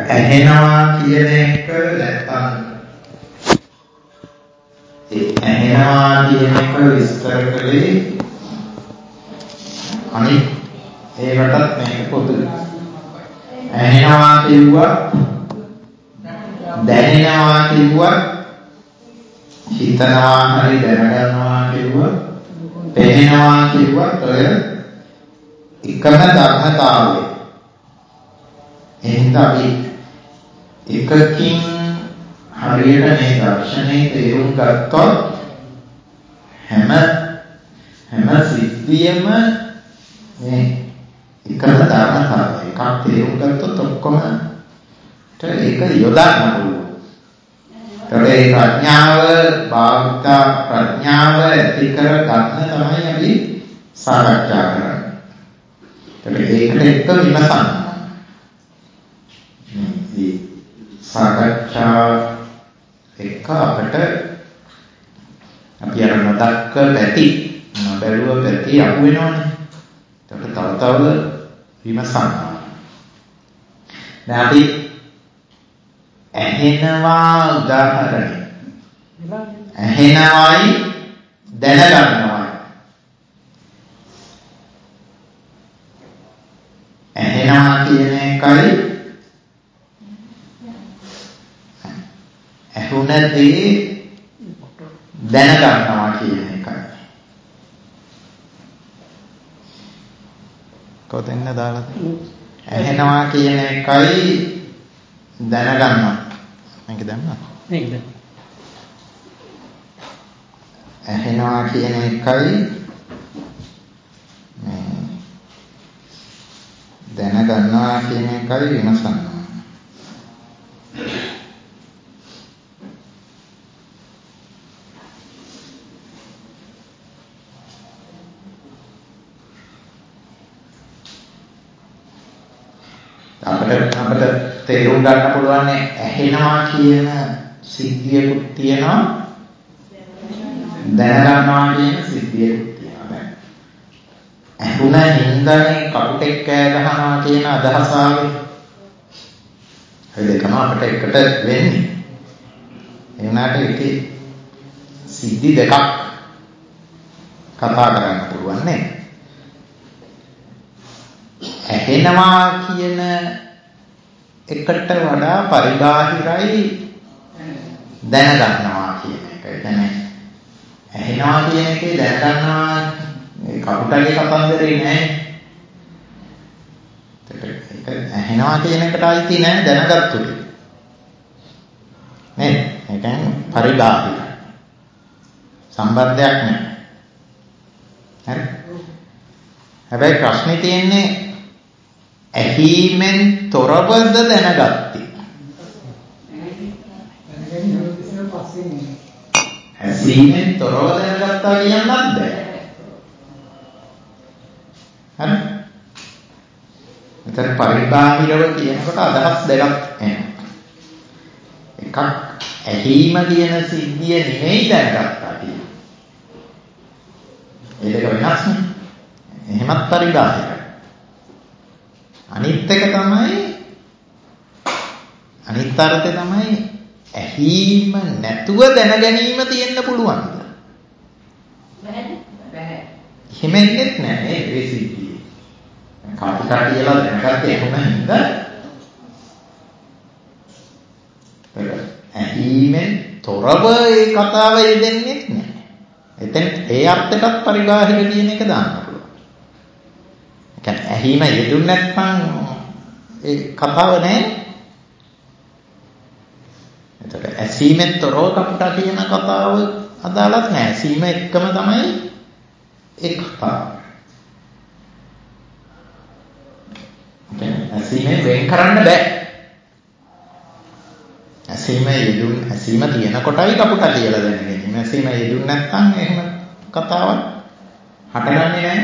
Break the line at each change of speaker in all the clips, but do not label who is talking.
ඇහෙනවා කියන එක නැත්තම් ඇහෙනවා කියන එක විස්තර කළේ අනිත් ඒකටත් මේක පොදුයි. ඇහෙනවා කිව්වත් දැනෙනවා කිව්වත් හිතනවා හරි දැනගන්නවා කිව්වත් පෙනෙනවා කිව්වත් ඔය එකම ධර්මතාවය. එහෙනම් අපි එකකින් හරියට මේ දර්ශනයේ තේරුම් ගත්තොත් හැම සිද්ධියම මේ එකම ධර්මතාවය. එකක් තේරුම් ගත්තොත් ඔක්කොම ඒක යොදන්න පුළුවන්. ඒ ප්‍රඥාව ඇති කර ගන්න තමයි අපි සාකච්ඡා කරන්නේ. ඒකට එක විමසන්න. මේ සාකච්ඡා එක අපිට අපි අර නොදක්ක පැති නොබැලුව පැති අහු වෙනවනේ. ඒකට තව විමසන්න. දැන් අපි ඇහෙනවා උදාහරණය. ඇහෙනවයි දැනගන්නවයි. ඇහෙනවා කියන එකයි ඇහුණ දේ දැනගන්නවා කියන එකයි. කොතෙන්ද දාලා ඇහෙනවා කියන එකයි දැනගන්නවා. මේක දැම්මා. මේක දැම්මා. ඇහෙනවා කියන එකයි දැනගන්නවා කියන එකයි විමසනවා. අපිට තේරුම් ගන්න පුළුවන් ඇහෙනවා කියන සිද්ධියකුත් තියෙනවා දැනගන්නවා කියන සිද්ධියකුත් තියෙනවා. ඇහුණ හින්දානේ කපුටෙක් කෑ ගහනවා කියන අදහස ආවේ. ඒ දෙකම අපිට එකට වෙන්නේ. ඒ වුණාට ඒකේ සිද්ධි දෙකක් කතා කරන්න පුළුවන් නේ. ඇහෙනවා කියන එකට වඩා පරිබාහිරයි දැනගන්නවා කියන එක. ඒ කියන්නේ ඇහෙනවා කියන එකේ දැනගන්නවා ඒ කපුටගේ කතන්දරේ නෑ. ඒක ඇහෙනවා කියන එකට අයිති නෑ දැනගත්තු ටික. නේද? ඒ කියන්නේ පරිබාහිර සම්බන්ධයක් නෑ. හරි? හැබැයි ප්‍රශ්නේ තියෙන්නේ ඇහිමෙන් තොරවද දැනගත්තේ? ඇසීමෙන් තොරව දැනගත්තා කියන්නත් බෑ. හරි? මෙතන පරිබාහිරව කියනකොට අදහස් දෙකක් එනවා. එකක් ඇහිම කියන සිද්ධිය නෙමෙයි දැනගත්තා කියන්නේ. ඒ දෙක වෙනස් නේ. එහෙමත් පරිබාහිරයි. අනිත් එක තමයි අනිත් අර්ථය තමයි ඇහිම නැතුව දැනගැනීම තියෙන්න පුළුවන්. බෑ. හිමෙන්නෙත් නෑ මේ සිද්ධිය. කපුටා කියලා දැනගත්තේ කොහොමද? ඇහිමෙන් තොරව ඒ කතාව යෙදෙන්නෙත් නෑ. එතෙන් ඒ අර්ථයටත් පරිබාහිර කියන එක දාන්න පුළුවන්. ඒ කියන්නේ ඇහිම යෙදුන්නේ නැත්නම් ඒ කතාව නෑ. එතකොට ඇසීමෙන් තොරව කපුටා කියන කතාව අදාළත් නෑ. ඇසීම එක්කම තමයි ඒ කතාව. ඇසීමෙන් වෙන් කරන්න බෑ. ඇසීම තියෙන කොටයි කපුටා කියලා දැනගැනීම. ඇසීම යෙදුන්නේ නැත්නම් එහෙම කතාවක් හටගන්නේ නැහැ.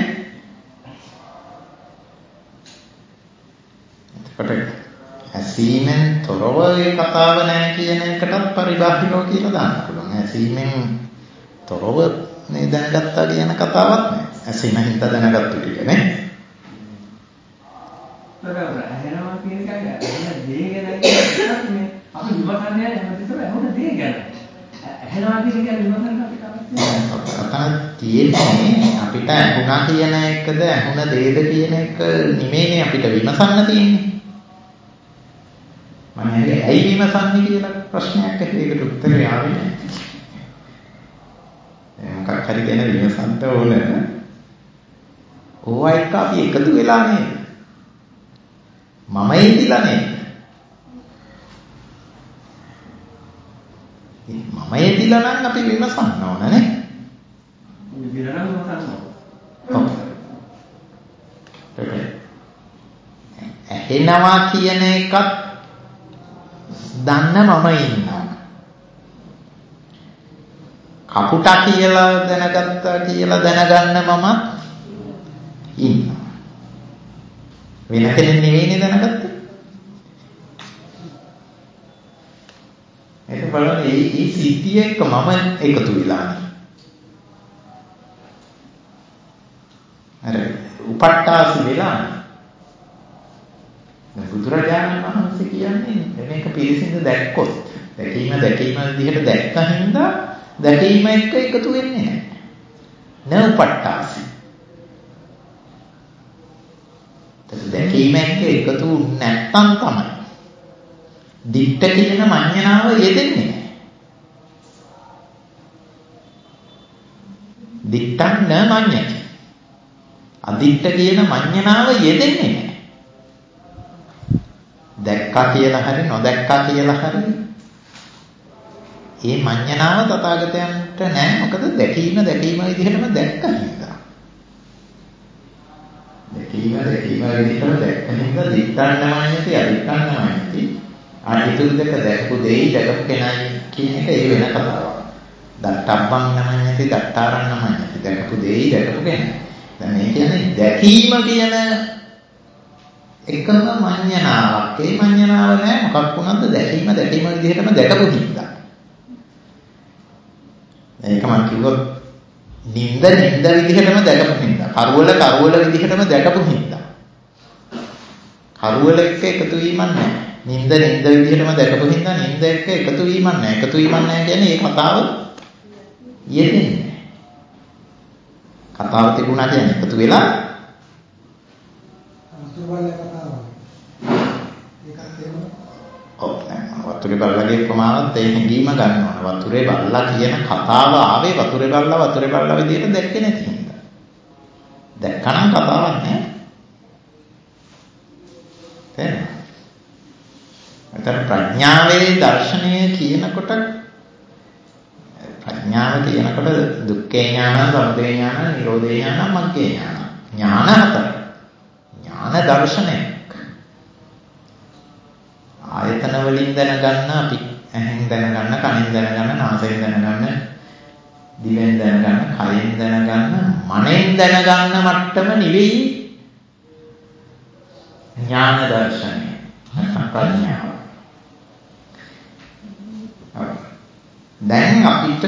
එතකොට ඇසීමෙන් තොරව ඒ කතාව නැහැ කියන එකටත් පරිබාහිරව කියලා දාන්න පුළුවන්. ඇසීමෙන් තොරව මේ දැනගත්තා කියන කතාවක් නෑ. ඇසීම හින්දා දැනගත්තු ටික නේ.
ඒතර ඇහෙනවා කියන එකයි ඇහෙන දේ ගැන කියන්නේ අපි විමසන්නේ හැමතිස්සම ඇහුන දේ ගැන. ඇහෙනවා කියන එක විමසන්න අපිට අවශ්‍යයි.
අතන තියෙන්නේ අපිට ඇහුණා කියන එකද ඇහුණ දේද කියන එක නෙමෙයිනේ අපිට විමසන්න තියෙන්නේ. මම ඇයි විමසන්නේ කියලා ප්‍රශ්නයක් ඇහිලා ඒකට උත්තරේ ආවේ නැහැ. මොකක් හරි ගැන විමසන්න ඕන. ඕවා එක අපි එකතු වෙලා නේද? මම ඉඳිලා නේද? මම ඉඳිලා නම් අපි විමසන්න ඕන නේ.
ඉඳිලා නම් විමසන්න
ඕන. ඇහෙනවා කියන එකත් දන්න මම ඉන්නවා. කපුටා කියලා දැනගත්තා කියලා දැනගන්න මම ඉන්නවා. වෙන කෙනෙක් නෙවෙයිනේ දැනගත්තේ. ඒක බලන්න මේ සිද්ධිය එක්ක මම එකතු වෙලා නේ. අර උපට්ඨාසි වෙලා නේ. බුදුරජාණන් වහන්සේ කියන්නේ මේක පිළිසිඳ දැක්කොත් දැකීම විදිහට දැක්කින්ද දැකීම එක්ක එකතු වෙන්නේ නැහැ. නඋපට්ඨාසි. දැකීම එක්ක එකතු නැත්තම් තමයි දිට්ඨ කියන මඤ්ඤණාව යෙදෙන්නේ නැහැ. දිට්ඨං න මඤ්ඤති. අදිට්ඨ කියන මඤ්ඤණාව යෙදෙන්නේ නැහැ. දැක්කා කියලා හරි නොදැක්කා කියලා හරි මේ මඤ්ඤණාව තථාගතයන්ට නැහැ. මොකද දැකීම විදිහටම දැක්ක හින්දා. දැකීම විදිහටම දැක්ක හින්දා දිට්ඨං නමඤ්ඤති අදිට්ඨං නමඤ්ඤති. ආයතුන් දෙක දැකපු දෙයි දැකපු කෙනයි කියන එක ඒ වෙන කතාවක්. දත්තබ්බං නමඤ්ඤති දත්තාරං නමඤ්ඤති. දැකපු දෙයි දැකපු කෙනයි. දැන් මේ කියන්නේ දැකීම කියන එකම මඤ්ඤණාවක්. ඒ මඤ්ඤණාව නෑ මොකක් වුණත් දැකීම විදිහටම දැකපු හින්දා. ඒක මම කිව්වොත් නින්ද විදිහටම දැකපු හින්දා. කරවල විදිහටම දැකපු හින්දා. කරවල එක්ක එකතු වීමක් නෑ. නින්ද විදිහටම දැකපු හින්දා නින්ද එක්ක එකතු වීමක් නෑ. එකතු වීමක් නෑ කියන්නේ මේ කතාව යෙදෙන්නේ නෑ. කතාව තිබුණා කියන්නේ එකතු වෙලා වතුරේ බල්ලගේ උපමාවත් ඒ හැඟීම ගන්න ඕන. වතුරේ බල්ලා කියන කතාව ආවේ වතුරේ බල්ලා විදිහට දැක්කේ නැති හින්දා. දැක්කනම් කතාවක් නෑ. තේරෙනවද? අතන ප්‍රඥාවේ දර්ශනය කියනකොට දුක්ඛේ ඥාන, සමුදය ඥාන, නිරෝධේ ඥාන, මග්ගේ ඥාන. ඥාන හතර. ඥාන දර්ශනය. ආයතන වලින් දැනගන්න අපි ඇහෙන් දැනගන්න, කනෙන් දැනගන්න, නාසයෙන් දැනගන්න, දිවෙන් දැනගන්න, කයෙන් දැනගන්න, මනෙන් දැනගන්න මට්ටම නෙවෙයි ඥාන දර්ශනය. නැත්නම් ප්‍රඥාව. දැන් අපිට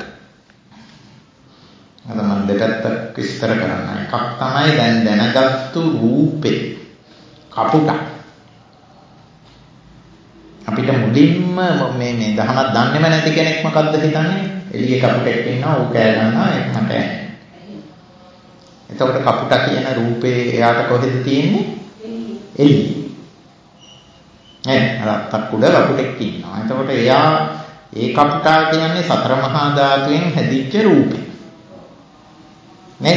අද මම දෙපැත්තක් විස්තර කරන්න. එකක් තමයි දැන් දැනගත්තු රූපේ කපුටා. අපිට මුලින්ම මේ දහමක් දන්නේම නැති කෙනෙක් මොකද්ද හිතන්නේ? එළියේ කපුටෙක් ඉන්නවා ඌ කෑ ගන්නවා ඒක මට ඇහෙනවා. එතකොට කපුටා කියන රූපේ එයාට කොහෙද තියෙන්නේ? එළියේ. අරත්තක් උඩ කපුටෙක් ඉන්නවා. එතකොට එයා ඒ කපුටා කියන්නේ සතර මහා ධාතුවෙන් හැදිච්ච රූපේ. නේ?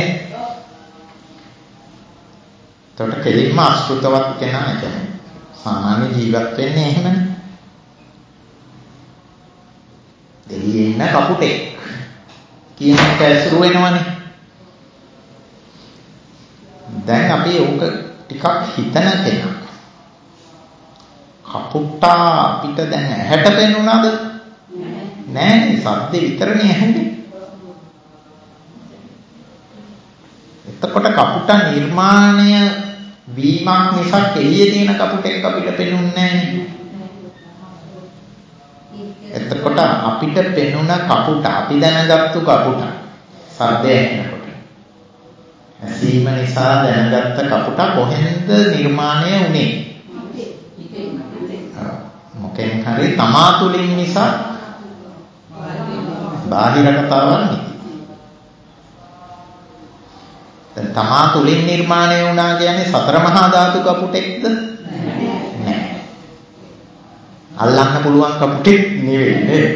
එතකොට කෙලින්ම අසෘතවත් කෙනා කියන්නේ සාමාන්‍ය ජීවත් වෙන්නේ එහෙමනේ. එළියේ ඉන්න කපුටෙක් කියන එක ඇසුරු වෙනවනේ. දැන් අපි ඕක ටිකක් හිතන කෙනා. කපුටා අපිට දැන් ඇහැට පෙනුණාද? නෑනේ, සද්ද විතරනේ ඇහෙන්නේ. එතකොට කපුටා නිර්මාණය වීමක් නිසා එළියේ තියෙන කපුටෙක් අපිට පෙනුන්නේ නෑනේ. එතකොට අපිට පෙනුන කපුටා, අපි දැනගත්තු කපුටා සද්දය ඇහෙනකොට ඇසීම නිසා දැනගත්ත කපුට කොහෙන්ද නිර්මාණය වුනේ? මොකෙන් හරි තමා තුළින් නිසා බාහිර කතාවක් නෙවෙයි. දැන් තමා තුළින් නිර්මාණය වුණා කියන්නේ සතර මහා ධාතු කපුටෙක්ද? නෑ. අල්ලන්න පුළුවන් කපුටෙක් නෙවෙයි නේද?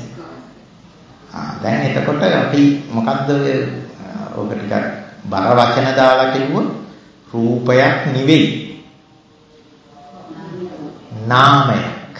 දැන් එතකොට අපි මොකද්ද ඔක ටිකක් බර වචන දාලා කිව්වොත් රූපයක් නෙවෙයි. නාමයක්.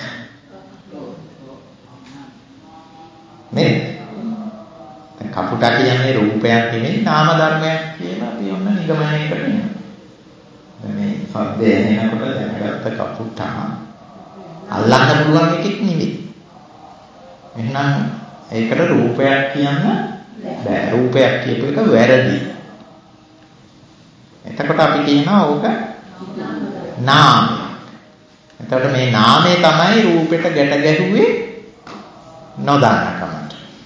නේද? කපුටා කියන්නේ රූපයක් නෙවෙයි නාම ධර්මයක් කියලා අපි ඔන්න නිගමනයකට එනවා. මේ සද්දය එනකොට දැනගත්ත කපුටා අල්ලන්න පුළුවන් එකෙක් නෙවෙයි. එහෙනම් ඒකට රූපයක් කියන්න බෑ. රූපයක් කියපු එක වැරදි. එතකොට අපි කියනවා ඕක නාමය. එතකොට මේ නාමය තමයි රූපෙට ගැට ගැහුවේ නොදන්නකමට.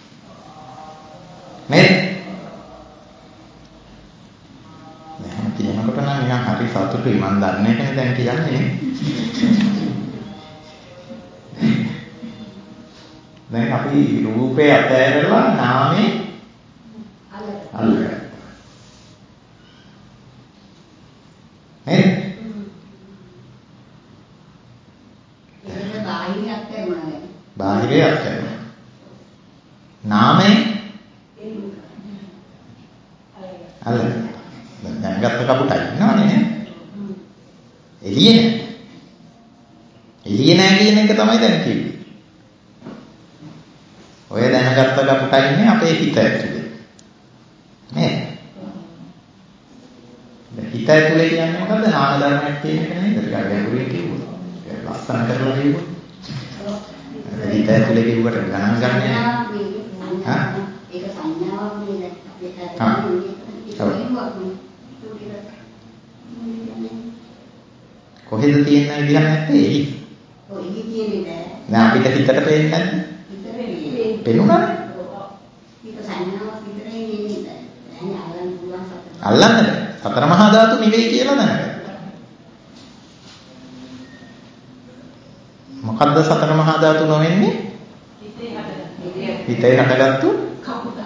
නේද? එහෙනම් කියනකොට නම් නිකන් හරි සතුටුයි මම දන්නේ නැහැ දැන් කියන්නේ. දැන් අපි රූපේ අතහැරලා නාමේ අල්ලගන්න. නේද?
ඒක බාහිරයක් කරනවා.
බාහිරයක් කරනවා. නාමේ අල්ලගන්න. දැන් ගත්ත කපුටයි ඉන්නවනේ නේ. එළියේ නැහැ. එළියේ නැහැ කියන එක තමයි දැන් කිව්වේ. ඔය දැනගත්ත කපුටයි ඉන්නේ අපේ හිත ඇතුලේ. නේද? හිත ඇතුලේ කියන්නේ මොකද්ද? නාම ධර්මයක් කියන එක නේද? ටිකක් ගැඹුරින් කිව්වොත්. ලස්සන කරලා කිව්වොත්. හිත ඇතුලේ කිව්වට ගණන් ගන්න නෑ.
ඒක සංඥාවක් නේද?
කොහෙද තියෙන විදිහක් නැත්තේ එහි.
ඔය එහි කියන්නේ නෑ.
නෑ අපිට හිතට පේන්නේ නැද්ද?
හිතට
පේනුණානේ.
ඒක සංඥාවක් විතරයි නේද? දැන් අල්ලන්න පුළුවන් සතර.
අල්ලන්න බෑ. සතර මහා ධාතු නෙවෙයි කියලා දැනගත්තා. මොකද්ද සතර මහා ධාතු නොවෙන්නේ? හිතේ හටගත්තු කපුට.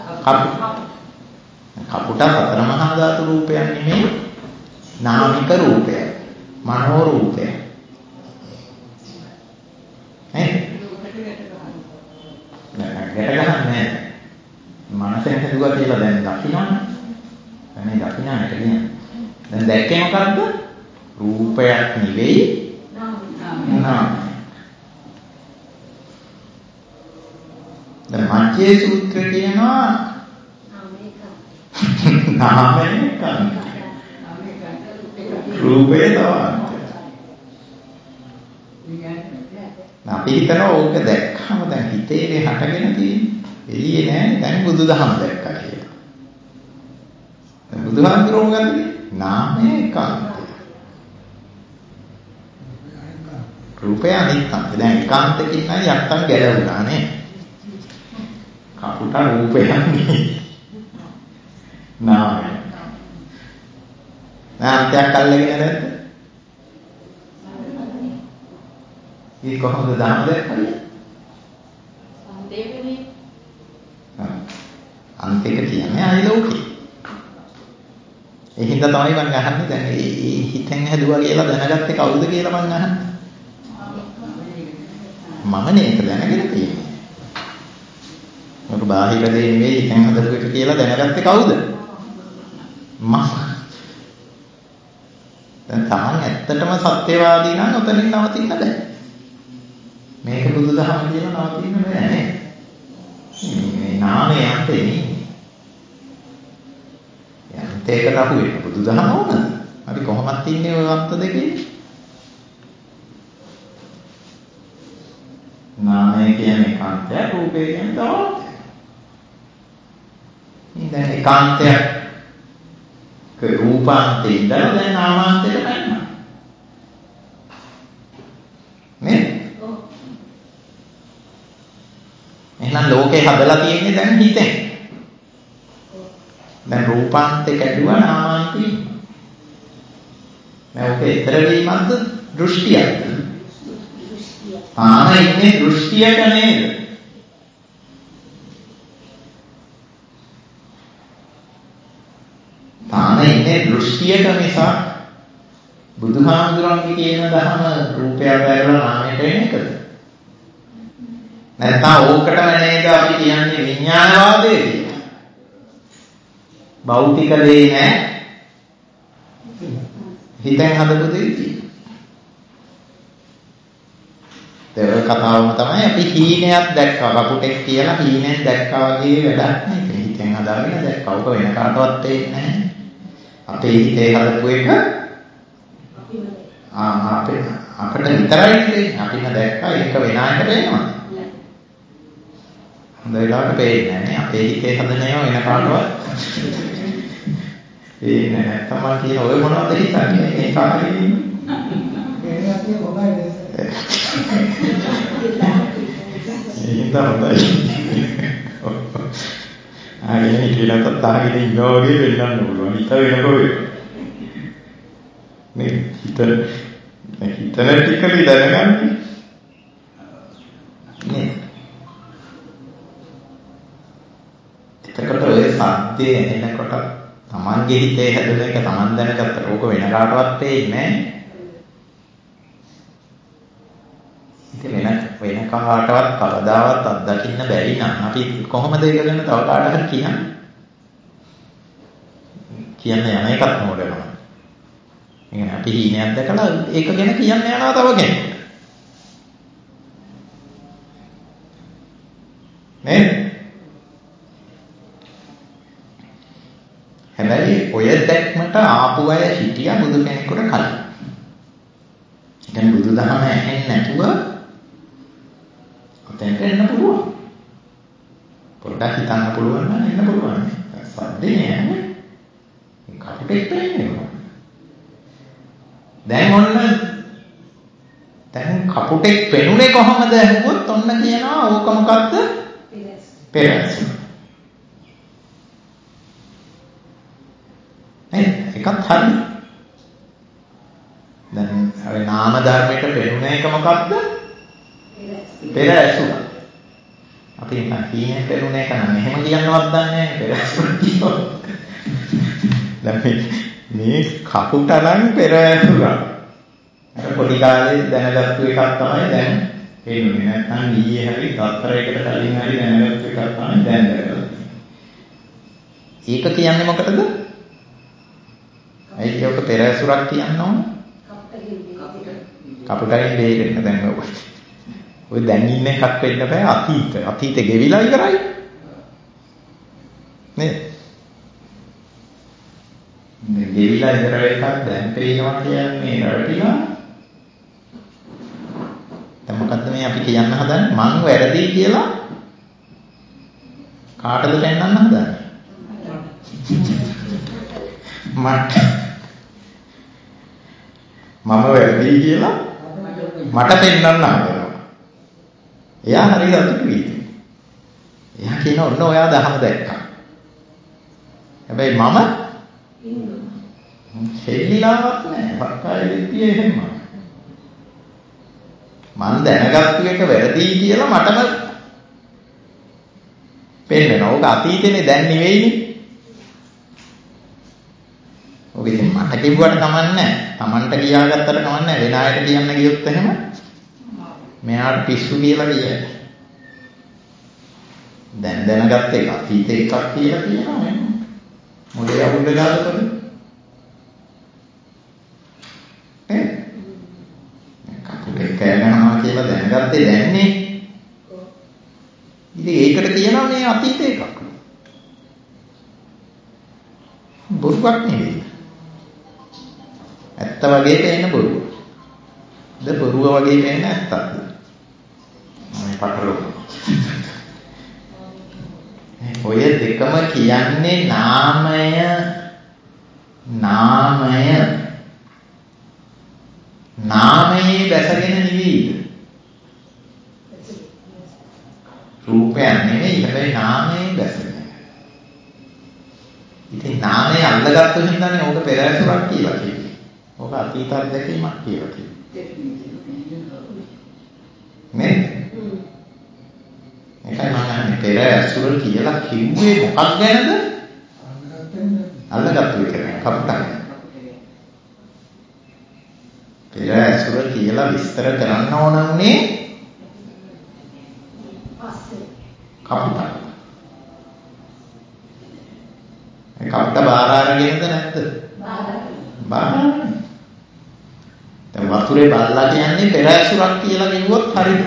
කපුට සතර මහා ධාතු රූපයක් නෙමෙයි නාමික රූපයක්. මනෝ රූපයක්. නේද? ගැට ගහන්නේ මනසෙන් හදුවා කියලා දැන් දකින්නවනේ. දැන් දකින්න එක කියන්නේ. දැන් දැක්කේ මොකද්ද? රූපයක් නෙවෙයි නාමයක්. දැන් මජ්ජේ සූත්‍රය කියනවා නාමයක රූපේ තවන්ත. අපි හිතනවා ඕක දැක්කම දැන් හිතේ හටගෙන තියෙන්නේ. එළියේ නෑ දැන් බුදුදහම දැක්කා කියලා. දැන් බුදුහාමුදුරුවෝ මොකද කියන්නේ? නාමයේ ඒකාන්තය. රූපය අනිත්‍යයි. දැන් ඒකාන්තකින් නම් යත්තම් ගැලවුණා නේ. කපුට රූපයක් නෙවෙයි. නාමය. නාමයක් අල්ලගෙන නැද්ද? මේ කොහොමද දාම දැක්කේ?
අන්තේකනේ.
අන්තික කියන්නේ ආයලෝකේ. ඒ හින්දා තමයි මම අහන්නේ දැන් ඒ හිතෙන් හැදුවා කියලා දැනගත්තේ කවුද කියලා මම අහන්නේ. මමනේ ඒක දැනගෙන තියෙන්නේ. මොකද බාහිර දේ නෙවෙයි හිතෙන් හදපු එක කියලා දැනගත්තේ කවුද? මම. දැන් තාම ඇත්තටම සත්‍යවාදී නම් ඔතනින් නවතින්න බෑ. මේක බුදුදහම කියලා නවතින්න බෑ නේ. මේ නාමයේ අන්තේ නේ. යන්තේකට අහු වෙන බුදුදහම ඕනද? අපි කොහොමද ඉන්නේ ඔය අන්ත දෙකේ? නාමය කියන්නේ කාන්තය, රූපය කියන්නේ තවත්. දැන් ඒකාන්තයක් රූපාන්තේ ඉඳලා දැන් නාමාන්තයට පැනනවා. නේ? එහෙනම් ලෝකේ හදලා තියෙන්නේ දැන් හිතෙන්. දැන් රූපාන්තේ කැඩුවා නාමාන්තේ ඉන්නවා. දැන් ඔක ඊතර වීමක්ද දෘෂ්ටියක්ද? තාම ඉන්නේ දෘෂ්ටියක නේද? තාම ඉන්නේ දෘෂ්ටියක මිසක් බුදුහාමුදුරන්ගේ කියන ධර්ම රූපය වැරලා නාමයට එන එකද? නැත්නම් ඕකටම නේද අපි කියන්නේ විඥානවාදය කියලා. භෞතික දේ නෑ. හිතෙන් හදපු දේ තියෙනවා. ඒ කතාවම තමයි අපි හීනයක් දැක්කා. කපුටෙක් කියලා හීනෙන් දැක්කා වගේ වැඩක් නේ. ඒක හිතෙන් හදාගෙන දැක්කා. ඔක වෙන කාටවත් තේින්නේ නැහැ. අපේ හිතේ හදපු එක අපිට විතරයි තේරෙන්නේ. අපිම දැක්කා ඒක වෙන අයට පේනවා. හොඳ වෙලාවට පේන්නේ නැහැ. අපේ හිතේ හදන ඒවා වෙන කාටවත් පේන්නේ නැහැ. නැත්තම් මම කියන ඔය මොනවද හිතන්නේ මේ කාලේ ඉන්නේ. ඒකත් හොඳයි නේද? ඒක තමයි. ආයේ කියලා තාගෙන ඉන්නවා වගේ වෙන්නන්න පුළුවන්. හිත වෙනකොට මේ හිතන ටිකලි දැනගන්නේ නේ. එතකොට ඔය සත්‍යය එනකොට තමන්ගේ හිතේ හැදෙන එක තමන් දැනගත්තට ඕක වෙන කාටවත් පේන්නේ නැහැ. ඉතින් වෙන කාටවත් කවදාවත් අත්දකින්න බැරි නම් අපි කොහොමද ඒක ගැන තව කාට හරි කියන්නේ? කියන්න යන එකත් මොඩනවා. يعني අපි හීනයක් දැකලා ඒක ගැන කියන්න යනවා තව කෙනෙකුට. නේද? හැබැයි ඔය දැක්මට ආපු අය හිටියා බුදු කෙනෙකුට කලින්. ඒ කියන්නේ බුදුදහම ඇහෙන්නේ නැතුව අතෙන්ට එන්න පුළුවන්. පොඩ්ඩක් හිතන්න පුළුවන් නම් එන්න පුළුවන්. සද්දේ නෑ. කපුටෙක් පේන්නේ. දැන් කපුටෙක් පෙනුනේ කොහොමද ඇහුවොත් ඔන්න කියනවා ඕක මොකද්ද? පෙරැසුන. එකත් හරි. දැන් අර නාම ධර්මයක පෙනුන එක මොකක්ද? පෙරැසුන. අපි හිතන්නේ පෙනුන එක නම් එහෙම කියන්නවත් දන්නේ නැහැ පෙරැසුන කියනවා. දැන් මේ කපුටනම් පෙරැසුන. අර පොඩි කාලේ දැනගත්තු එකක් තමයි දැන් එන්නේ. නැත්නම් ඊයේ හරි තත්පරයකට කලින් හරි දැනගත්තු එකක් තමයි දැන් දැනගන්නේ. ඒක කියන්නේ මොකටද? ඇයි ඒක පෙරැසුරක් කියන්න ඕන? කපුටගෙන් බේරෙන්න දැන් ඔය දැන් ඉන්න එකක් වෙන්න බෑ අතීත. අතීතේ ගෙවිලා ඉවරයි. නේද? මේ ගෙවිලා ඉවර එකක් දැන් පේනවා කියන්නේ රැවටිලා. දැන් මොකද්ද මේ අපි කියන්න හදන්නේ? මං වැරදි කියලා කාටද පෙන්වන්න හදන්නේ? මම වැරදි කියලා මට පෙන්වන්න හදනවා. එයා හරියට අතුටුයි. එයා කියන ඔන්න ඔයා දහම දැක්කා. හැබැයි මම හෙල්ලිලාවක් නැහැ. පක්කාය විද්‍ය එහෙම. මම දැනගත්තු එක වැරදි කියලා මටම පෙන්වනවා. ඕක අතීතේනේ දැන් නෙවෙයිනේ. ඔක ඉතින් මට කිව්වට කමන්නේ නැහැ. Tamanට කියාගත්තට කමන්නේ නැහැ. වෙන අයට කියන්න ගියොත් එහෙම මෙයාට පිස්සු කියලා කියයි. දැන් දැනගත්ත එක අතීත එකක් කියලා කියනවා නේ. මොලේ අවුල් දාලා කපුටෙක් කෑනවා කියලා දැනගත්තේ දැන්නේ. ඉතින් ඒකට කියනවා මේ අතීත එකක්. බොරුවක් නෙවෙයි. ඇත්ත වගේ පේන බොරුව. ද බොරුව වගේ පේන ඇත්තක්ද? මම පටලවනවා. ඔය දෙකම කියන්නේ නාමය නාමයේ දැසගෙන නෙවෙයි. රූපයක් නෙවෙයි හැබැයි නාමයේ දැසගෙන. ඉතින් අල්ලගත්තු හින්දානේ ඕක පෙර ඇසුරක් කියලා කිව්වේ. ඕක අතීත අත්දැකීමක් කියලා කිව්වේ. නේ? ඒකයි මම අහන්නේ පෙර ඇසුර කියලා කිව්වේ මොකක් ගැනද? අල්ලගත්තු එක කපුටක්. පෙර ඇසුර කියලා විස්තර කරන්න ඕන උනේ කපුටක්. ඒ කපුට බාර අරගෙනද නැද්ද? බාර. දැන් වතුරේ බල්ලා කියන්නේ පෙර ඇසුරක් කියලා කිව්වොත් හරිද?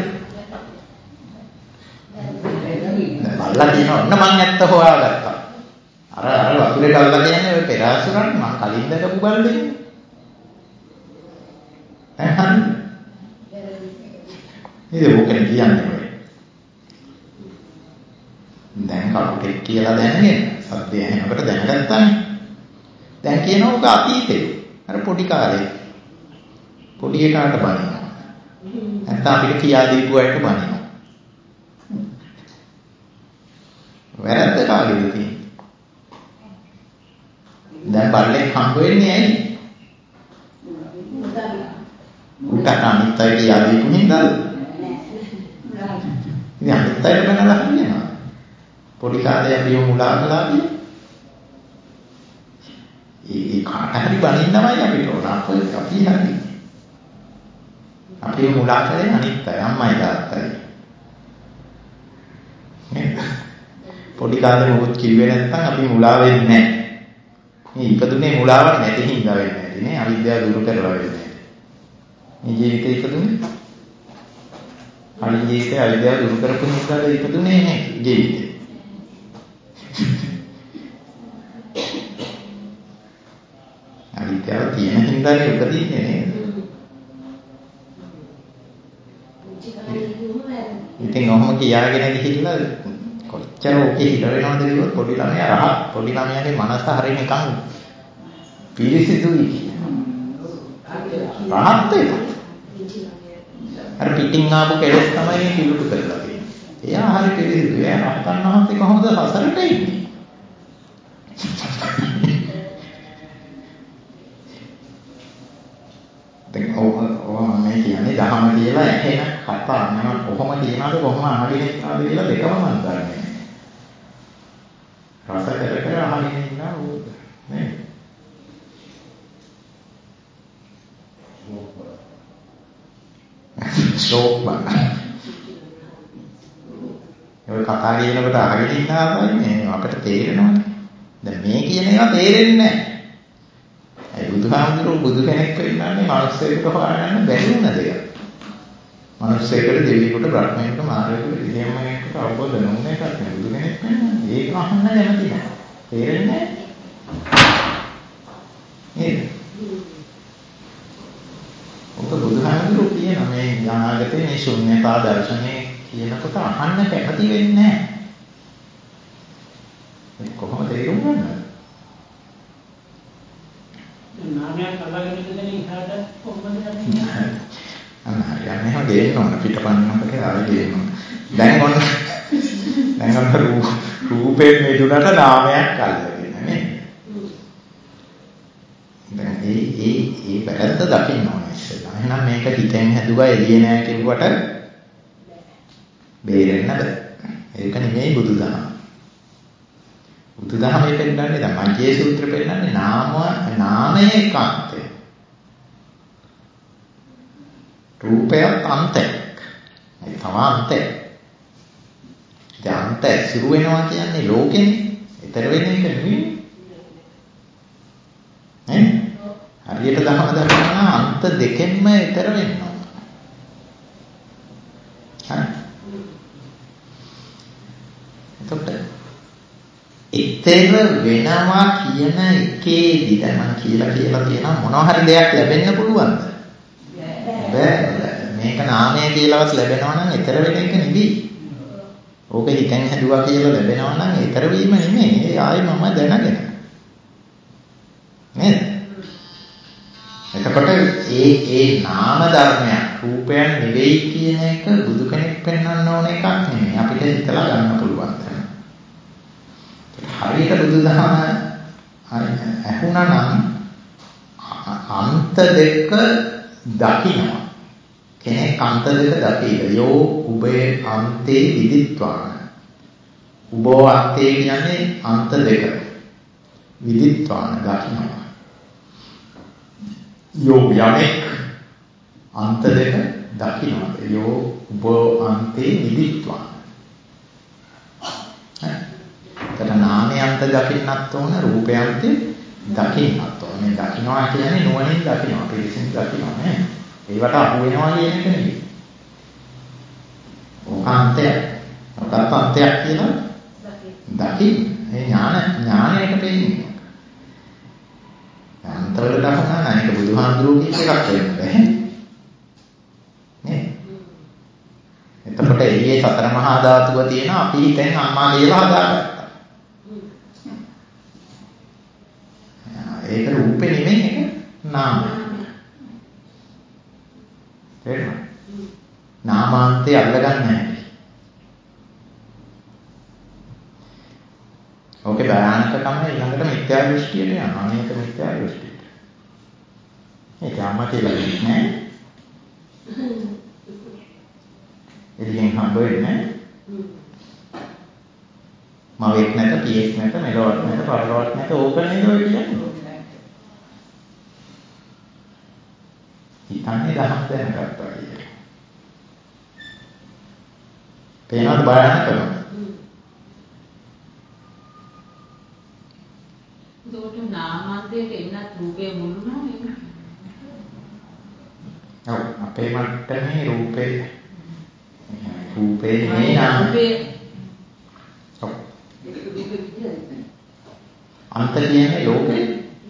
බල්ලා කියන ඔන්න මං ඇත්ත හොයාගත්තා. අර වතුරේ බල්ලා කියන්නේ ඔය පෙර ඇසුරක් මං කලින් දැකපු බල්ලෙක්. හරි. ඒක මොකද කියන්නේ? දැන් කපුටෙක් කියලා දැනගෙන සත්‍ය ඇහෙනකොට දැනගත්තානේ. දැන් කියනවා ඔක අතීතේ. අර පොඩි කාලේ. පොඩි එකාට බනිනවා. නැත්නම් අපිට කියා දීපු අයට බනිනවා. වැරද්ද කාගේද තියෙන්නේ? දැන් බල්ලෙක් හම්බ වෙන්නේ ඇයි? උට අනිත් අය කියා දීපු හින්දාද? ඉතින් අනිත් අයට බනලා හරියනවා. පොඩි කාලේ අපි මුලා කළා කියන්නේ. ඒ කාට හරි බනින්නමයි අපිට ඕන. අපි හරි. අපි මුලා කරේ අනිත් අය අම්මයි තාත්තයි. නේද? පොඩි කාලේ මොකොත් කිව්වේ නැත්නම් අපි මුලා වෙන්නේ නැහැ. මේ ඉපදුනේ මුලාවක් නැති හින්දා වෙන්නේ නැති නේ. අවිද්‍යාව දුරු කරලා වෙන්නේ. මේ ජීවිතේ ඉපදුනේ. කලින් ජීවිතේ අවිද්‍යාව දුරු කරපු හින්දා ඉපදුනේ නේ ජීවිතේ. අවිද්‍යාව තියෙන හින්දානේ උපදින්නේ නේද? ඉතින් ඔහොම කියාගෙන ගිහිල්ලා කොච්චර ඔකේ හිර වෙනවද කිව්වොත් පොඩි ළමයා රහ පොඩි ළමයාගේ මනස හරිය නිකන් පිරිසිදුයි. රහත් වෙනවා. අර පිටින් ආපු කෙලෙස් තමයි පිළිටු කරලා තියෙන්නේ. එයා හරි පිළිසිදු. එයා රහතන් වහන්සේ කොහොමද හසරට ඉන්නේ? දැන් ඔව් මේ කියන්නේ දහම කියලා ඇහෙන කතා නම කොහොම කියනවාද කොහොම අහගෙන ඉන්නවාද කියලා දෙකම මම දන්නේ. රස කර අහගෙන ඉන්නා ඕක නේ. ෂෝක් බං. ඔය කතා කියනකොට අහගෙන ඉන්නවා කියන්නේ අපිට තේරෙනවනේ. දැන් මේ කියන ඒවා තේරෙන්නේ නැහැ. ඒ බුදුහාමුදුරුවෝ බුදු කෙනෙක් වෙන්නන්නේ මිනිස්සෙකුට හොයාගන්න බැරි වුණ දෙයක්. මිනිස්සෙකුට දෙවියෙකුට බ්‍රහ්මයෙකුට මාරයෙකුට ඉතියම්මයෙකුට අවබෝධ නොවුන එකක් නේ බුදු කෙනෙක් වෙන්නේ. ඒක අහන්න කැමති නැහැ. තේරෙන්නේ නැහැ. ඔක බුදුහාමුදුරුවෝ කියන මේ අනාගතේ මේ ශුන්‍යතා දර්ශනය කියනකොට අහන්න කැමති වෙන්නේ නැහැ. ඒක කොහොමද තේරුම් ගන්නද?
නාමයක් අල්ලගෙන ඉඳගෙන ඉහාට කොහොමද යන්නේ?
යන්නේ ගේන්න ඕන පිටපන්නකට ආයෙ ගේන්න ඕන. දැන් ඔන්න රූපේ මෙදුනට නාමයක් අල්ලගෙන නේ. දැන් ඒ වැරද්ද දකින්න ඕනේ ඉස්සෙල්ලා. එහෙනම් මේක හිතෙන් හැදුවා එළියේ නෑ කියුවට බේරෙන්න බෑ. ඒක නෙමෙයි බුදුදහම. බුදුදහමේ පෙන්නන්නේ දැන් මජ්ජේ සූත්‍රෙ පෙන්නන්නේ නාමය ඒකාන්තය. රූපය අන්තයක්. ඒ තමයි අන්තය. දැන් අන්තය සිරු වෙනවා කියන්නේ ලෝකෙනේ. ඊතර වෙන එක නෙවෙයි. හරියට දහම දක්වනවා අන්ත දෙකෙන්ම ඊතර වෙනවා. හරි. එතකොට ඊතර වෙනවා කියන එකේදී දැන් මම කියලා තියෙනවා මොනවා හරි දෙයක් ලැබෙන්න පුළුවන්ද? මේක නාමය කියලාවත් ලැබෙනවා නම් ඊතර වෙන එක නෙවෙයි. ඕක හිතෙන් හැදුවා කියලා ලැබෙනවා නම් ඊතර වීම නෙමෙයි. ඒ ආයි මම දැනගෙන. නේද? එතකොට ඒ නාම ධර්මයක් රූපයන් නෙවෙයි කියන එක බුදු කෙනෙක් පෙන්වන්න ඕන එකක් නෙමෙයි. අපිට හිතලා ගන්න පුළුවන්. හරියට බුදුදහම ඇහුණා නම් අන්ත දෙක දකින්නවා. කෙනෙක් අන්ත දෙක දකිද යෝ උබේ අන්තේ විදිත්වාන. උබෝ අන්තේ කියන්නේ අන්ත දෙක විදිත්වාන දකින්නවා. යෝ යමෙක් අන්ත දෙක දකින්නවා. යෝ උබෝ අන්තේ විදිත්වාන. තර නාමයේ අන්ත දකින්නත් ඕන රූපේ අන්තේ දකින්නත් ඕන. මේ දකින්නවා කියන්නේ නුවණින් දකින්නවා පිළිසින් දකින්නවා නේ. ඒවට අහු වෙනවා කියන එක නෙවෙයි. අන්තයක්. මොකක්ද අන්තයක් කියලා? දකින්න. මේ ඥානයට පෙන්නේ. අන්තවලට අහුණා නම් ඒක බුදුහාමුදුරුවෝ කියප එකක් වෙන්න බෑ. නේ? එතකොට එළියේ සතර මහා ධාතුව තියෙන අපි හිතෙන් අම්මා කියලා හදාගත්තා. ඒක රූපේ නෙමෙයි ඒක නාමය. තේරුණා? නාමාන්තේ අල්ලගන්න නැහැ. ඕකේ භයානකකම ඊළඟට මිත්‍යා දෘෂ්ටියට යනවා. මේක මිත්‍යා දෘෂ්ටියට. ඒක අම්මා කියලා දෙන්නේ නැහැ. එළියෙන් හම්බ වෙන්නේ මවෙක් නැත, පියෙක් නැත, මෙලොවක් නැත, පරලොවක් නැත. ඕක නේද ඔය කියන්නේ? හිතන්නේ දහම් දැනගත්තා කියලා. පේනවද භයානකම?
ඒකට නාමාන්තයට එන්නත් රූපේ මුල්ුණා නේද?
ඔව් අපේ මට්ටමේ රූපේ නෙමෙයි නාමේ. ඔව්. අන්ත කියන්නේ ලෝකේ.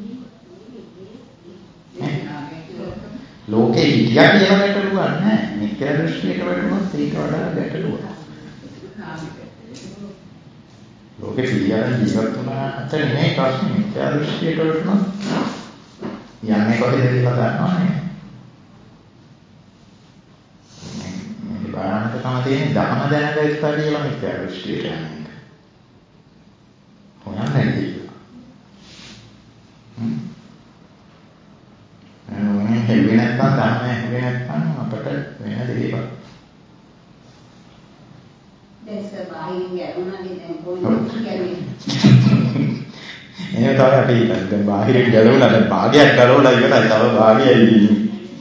ලෝකේ හිටියා කියලා ගැටලුවක් නැහැ. මිත්‍යා දෘෂ්ටියට වැටුණොත් ඒක වඩා ගැටලුවක්. ලෝකේ පිළියම් ජීවත් වුණාට නෙමෙයි ප්‍රශ්නේ. මිත්‍යා දෘෂ්ටියට වැටුණොත් යන්නේ කොහෙද කියලා දන්නවනේ. මේ බාහනකම තියෙන ධර්ම දැනගත්තා කියලා මිත්‍යා දෘෂ්ටියට යන්නේ. හොයන්නේ කියලා. හැබැයි නැත්නම් ධර්මය හැබැයි නැත්නම් අපට වෙන දෙයක්.
දැන් සබාහින් යනුණානේ දැන් පොඩි කියන්නේ.
එහෙනම් තමයි අපි හිතන්නේ දැන් බාහිරින් ගැලවුණා දැන් භාගයක් ගලවලා ඉවරයි තව භාගයයි ඉන්නේ.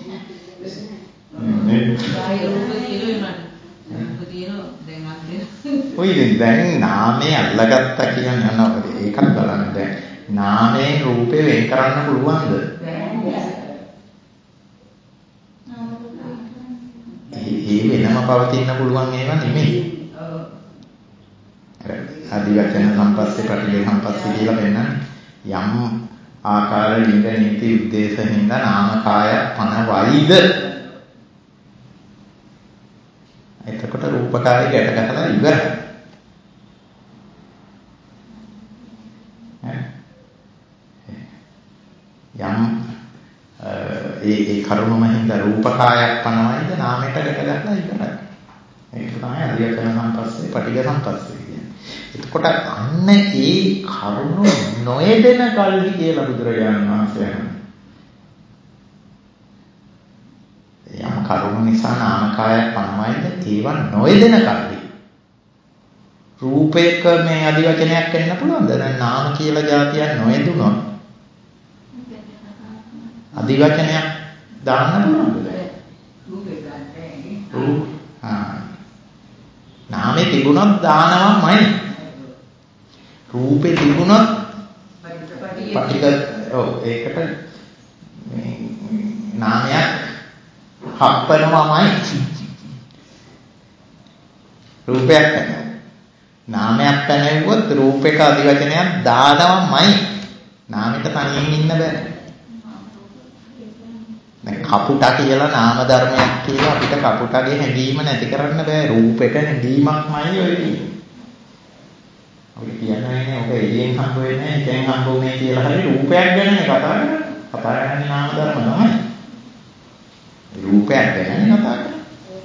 බාහිර රූප තියෙනවා රූප තියෙනවා දැන් අන්තිම.
ඔය දැන් නාමයේ අල්ලගත්තා කියන්නේ යනවා ඒකත් බලන්න දැන් නාමයෙන් රූපේ වෙන් කරන්න පුළුවන්ද? ඒ වෙනම පවතින්න පුළුවන් ඒවා නෙමෙයි. අදිවචන සම්පස්සේ පටිඝ සම්පස්සේ කියලා පෙන්නන්නේ යම් ආකාර ලිංග නීති උද්දේශින්ද නාමකාය පන වයිද එතකොට රූපකාරය ගැට ගහලා ඉවරයි. යම් ඒ කරුණම හින්දා රූපකායක් පනවයිද නාමයට ගැට ගහලා ඉවරයි. ඒක තමයි අදිවචන සම්පස්සේ පටිඝ සම්පස්සේ කියන්නේ. එතකොට අන්න ඒ කරුණු නොයදෙන කල්හි කියලා බුදුරජාණන් වහන්සේ යම් කරුණු නිසා නාමකායක් පනවයිද ඒවා නොයදෙන කල්හි රූපයක මේ අදිවචනයක් වෙන්න පුළුවන්ද? දැන් නාම කියලා જાතියක් නොයදුනොත් අදිවචනයක් දාන්න පුළුවන්ද?
රූපේ ගන්නෑ.
නාමේ තිබුණොත් දානවමයි. රූපේ තිබුණොත් පටිඝ ඔව් ඒකට මේ නාමයක් හප්පනවමයි. රූපයක් නැහැ. නාමයක් පැනෙවුවොත් රූපයක අදිවචනයක් දානවමයි. නාමෙට තනියෙන් ඉන්න බෑ. දැන් කපුටා කියලා නාම ධර්මයක් කියලා අපිට කපුටාගේ හැඟීම නැති කරන්න බෑ. රූපෙට හැඟීමක්මයි ඔය කියන්නේ. අපි කියන්නේ ඔක එළියෙන් හම්බ වෙන්නේ හිතෙන් හම්බ වුනේ කියලා හරි රූපයක් ගැනනේ කතා කරන්නේ. කතා කරන්නේ නාම ධර්ම තමයි. රූපයක් ගැනනේ කතා කරන්නේ.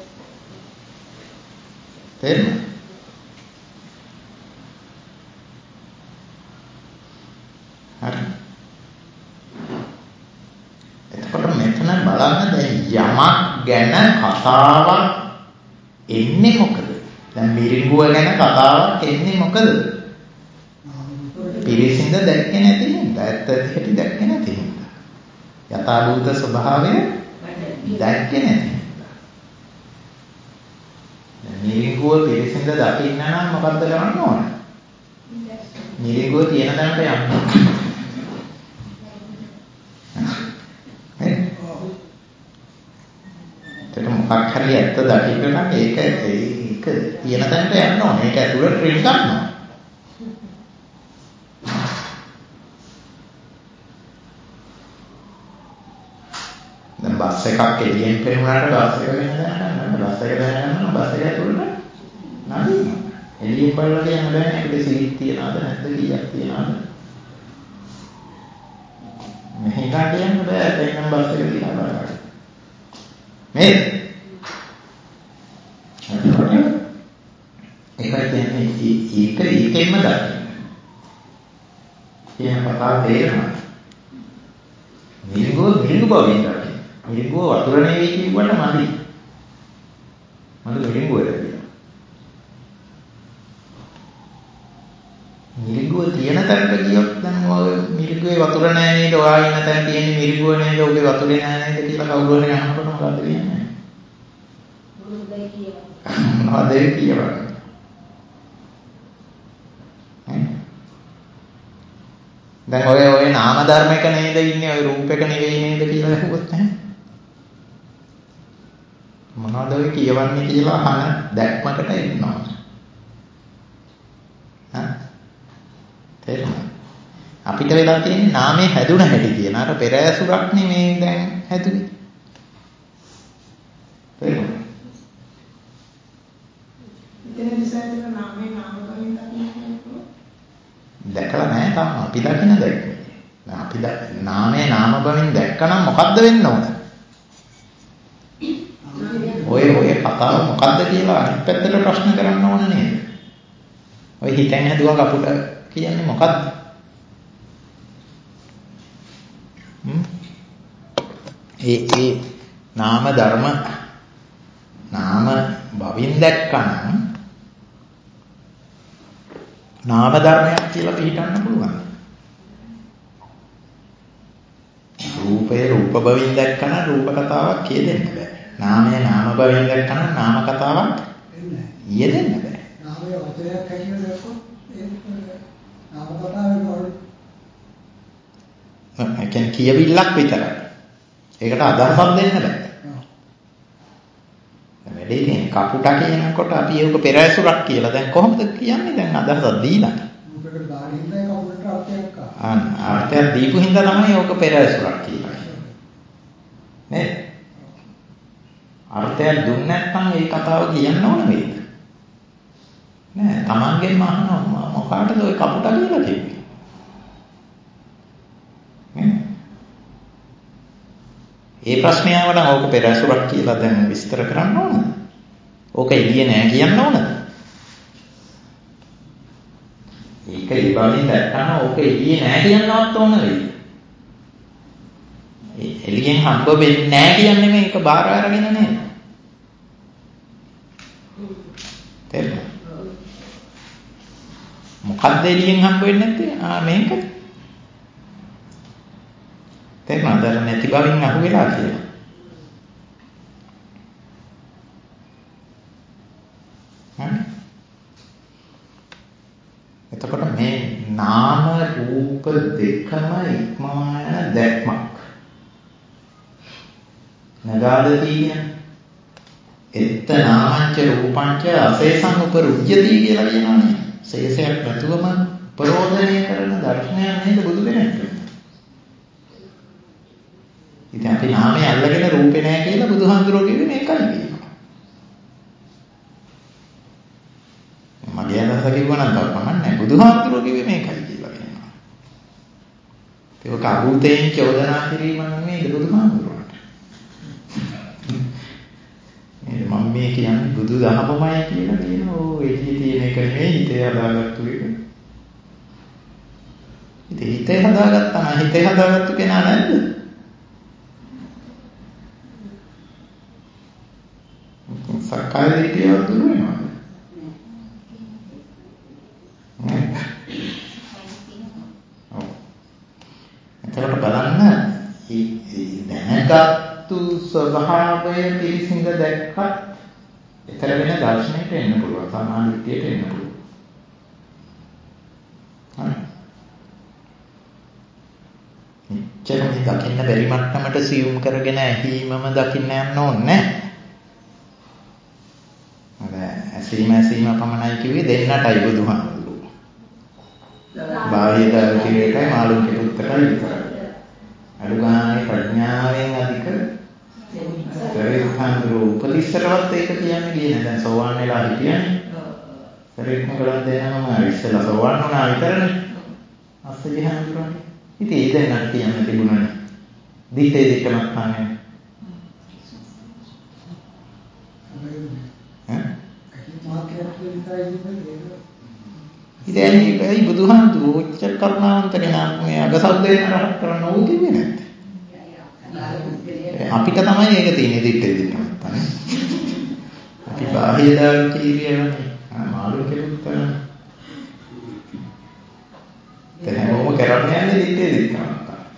තේරුණාද? හරි. යමක් ගැන කතාවක් එන්නේ මොකද? දැන් මිරිඟුව ගැන කතාවක් එන්නේ මොකද? පිරිසිඳ දැක්කේ නැති හින්දා, ඇත්ත ඇති දැක්කේ නැති හින්දා. යථාභූත ස්වභාවය දැක්කේ නැති හින්දා. දැන් මිරිඟුව පිරිසිඳ දකින්න නම් මොකද්ද කරන්න ඕන? මිරිඟුව තියෙන තැනට යන්න. මොකක් හරි ඇත්ත දකින්න නම් ඒක තියෙන තැනට යන්න ඕනේ. ඒක ඇතුළට ට්‍රිම් ගන්නවා. දැන් බස් එකක් එළියෙන් පෙනුනාට බස් එක වෙන දැනගන්න. බස් එක දැනගන්න බස් එක ඇතුළට නඩින්න. එළියෙන් බලලා කියන්න බෑ ඒකේ සීට් තියනවද නැද්ද කීයක් තියනවද? මෙහෙ ගන්න කියන්න බෑ. එතෙන් බස් එක දිහා බලන්න. නේද? ඒකෙන්ම දකින්න. කියන කතාව තේරෙනවා. මිරිඟුව බවින් දකින්න. මිරිඟුව වතුර නෙවෙයි කියුවට මදි. මම මිරිඟුව ලැබෙනවා. මිරිඟුව තියෙන තැනට ගියොත් නම් ඔය මිරිඟුවේ වතුර නැහැ නේද? ඔයා ඉන්න තැන තියෙන මිරිඟුව නේද? ඔබේ වතුරේ නැහැ නේද කියලා කවුරු හරි අහනකොට මොකද්ද කියන්නේ? මොනවද කියවන්නේ? දැන් ඔය නාම ධර්මයක නේද ඉන්නේ ඔය රූපයක නෙවෙයි නේද කියලා අහුවොත් නැහැ. මොනවද ඔය කියවන්නේ කියලා අහන දැක්මකට එනවා. තේරුණා? අපිට වෙලා තියෙන්නේ නාමයේ හැදුන හැටි කියන අර පෙර ඇසුරක් නෙමේ දැන් හැදුනේ. තේරුණා? දැකලා නැහැ තාම අපි දකින්න දැක්කේ. අපි නාමයේ නාම බවින් දැක්කනම් මොකද්ද වෙන්න ඕන? ඔය කතාව මොකද්ද කියලා අනිත් පැත්තට ප්‍රශ්න කරන්න ඕන නේද? ඔය හිතෙන් හැදුවා කපුට කියන්නේ මොකද්ද? ඒ නාම ධර්ම නාම බවින් දැක්කනම් නාම ධර්මයක් කියලා පිළිගන්න පුළුවන්. රූපේ රූප බවින් දැක්කම රූප කතාවක් කියදෙන්න බෑ. නාමයේ නාම බවින් දැක්කම නාම කතාවක් යෙදෙන්න බෑ.
නාමයේ වචනයක් හැටියට දැක්කොත් ඒ නාම කතාවේ මොකද?
ඒ කියන්නේ කියවිල්ලක් විතරයි. ඒකට අදහසක් දෙන්න බෑ. වැඩේ තියෙන කපුටා කියනකොට අපි ඒක පෙරැසුරක් කියලා දැන් කොහොමද කියන්නේ දැන් අදහසක් දීලා
රූපයකට දාගෙන ඉඳලා කපුටට අර්ථයක්
අර්ථයක් දීපු හින්දා තමයි ඕක පෙරැසුරක් කියලා නේද අර්ථයක් දුන්නේ නැත්නම් ඒ කතාව කියන්න ඕන වේද නෑ තමන්ගෙන්ම අහනවා මොකාටද ඔය කපුටා කියලා කිව්වේ ඒ ප්‍රශ්නය ආවනම් ඕක පෙරැසුරක් කියලා දැන් විස්තර කරන්න ඕනද? ඕක එළියේ නෑ කියන්න ඕනද? ඒක ඒ බලින් දැක්කම ඕක එළියේ නෑ කියන්නවත් ඕන වෙයි. ඒ එළියෙන් හම්බ වෙන්නේ නෑ කියන්නේ මේක බාර අරගෙන නේද? තේරුණා? මොකද්ද එළියෙන් හම්බ වෙන්නේ නැත්තේ? මේකද? තේරුණාද? නැති බවින් අහුවෙලා කියලා. එතකොට මේ නාම රූප දෙකම ඉක්මවා යන දැක්මක්. නගාදති කියන්නේ එත්ත නාමංච රූපංච අසේසං උපරුජ්‍යති කියලා කියනවානේ. ශේෂයක් නැතුවම ප්‍රෝධනය කරන දර්ශනයක් නේද බුදු දෙනෙක්. ඉතින් අපි නාමය අල්ලගෙන රූපේ නැහැ කියලා බුදුහාමුදුරුවෝ කිව්වේ මේකයි කියනවා. මගේ අදහස කිව්වා නම් තව කමක් නැහැ. බුදුහාමුදුරුවෝ කිව්වේ මේකයි කියලා කියනවා. ඒක අභූතයෙන් චෝදනා කිරීම නෙමෙයි බුදුහාමුදුරුවන්ට. මම මේ කියන්නේ බුදු දහමමයි කියලා කියනවා. ඕ එළියේ තියෙන එක නෙමෙයි හිතේ හදාගත්තු එක. ඉතින් හිතේ හදාගත්තා නම් හිතේ හදාගත්තු කෙනා නැද්ද? සක්කාය දිට්ඨිය දුරු වෙනවා. එතකොට බලන්න දැනගත්තු ස්වභාවය පිළිසිඳ දැක්කත් එතර වෙන දර්ශනයට එන්න පුළුවන්, සමාධිත්‍යයට එන්න පුළුවන්. එච්චර මේ දකින්න බැරි මට්ටමට සියුම් කරගෙන ඇහිමම දකින්න යන්න ඕනේ නැහැ. ඇසීම පමණයි කිව්වේ දෙන්නටයි බුදුහාමුදුරුවෝ. බාහිර දර්ශනයටයි මාළුන්ගේ පුත්තටයි විතරයි. අනුගාමී ප්‍රඥාවෙන් අධික සරියුත්හාමුදුරුවෝ උපතිස්සරවත් ඒක කියන්නේ ගියේ නැහැ. දැන් සෝවාන් වෙලා හිටියනේ. සරියුත් මොකද දෙනවම ඉස්සෙල්ලා සෝවාන් වුණා විතරනේ. අස්සජි හාමුදුරුවනේ. ඉතින් ඒ දැන් කියන්න තිබුණානේ. දිත්තේ දිත්තමත් පාන්නේ. ඉතින් ඒ බුදුහාමුදුරුවෝ උච්ච කරුණාවන්ත කෙනා මේ අගසව්දේන රහත් කරන්න ඕක කිව්වේ නැත්තේ. අපිට තමයි ඒක තියෙන්නේ දිත්තේ දිත්තමත් පාන්නේ. අපි බාහිර දාර්ශනිකයනේ. මාළු කෙරුත් තමයි. හැමෝම කරන්නේ යන්නේ දිත්තේ දිත්තමත්.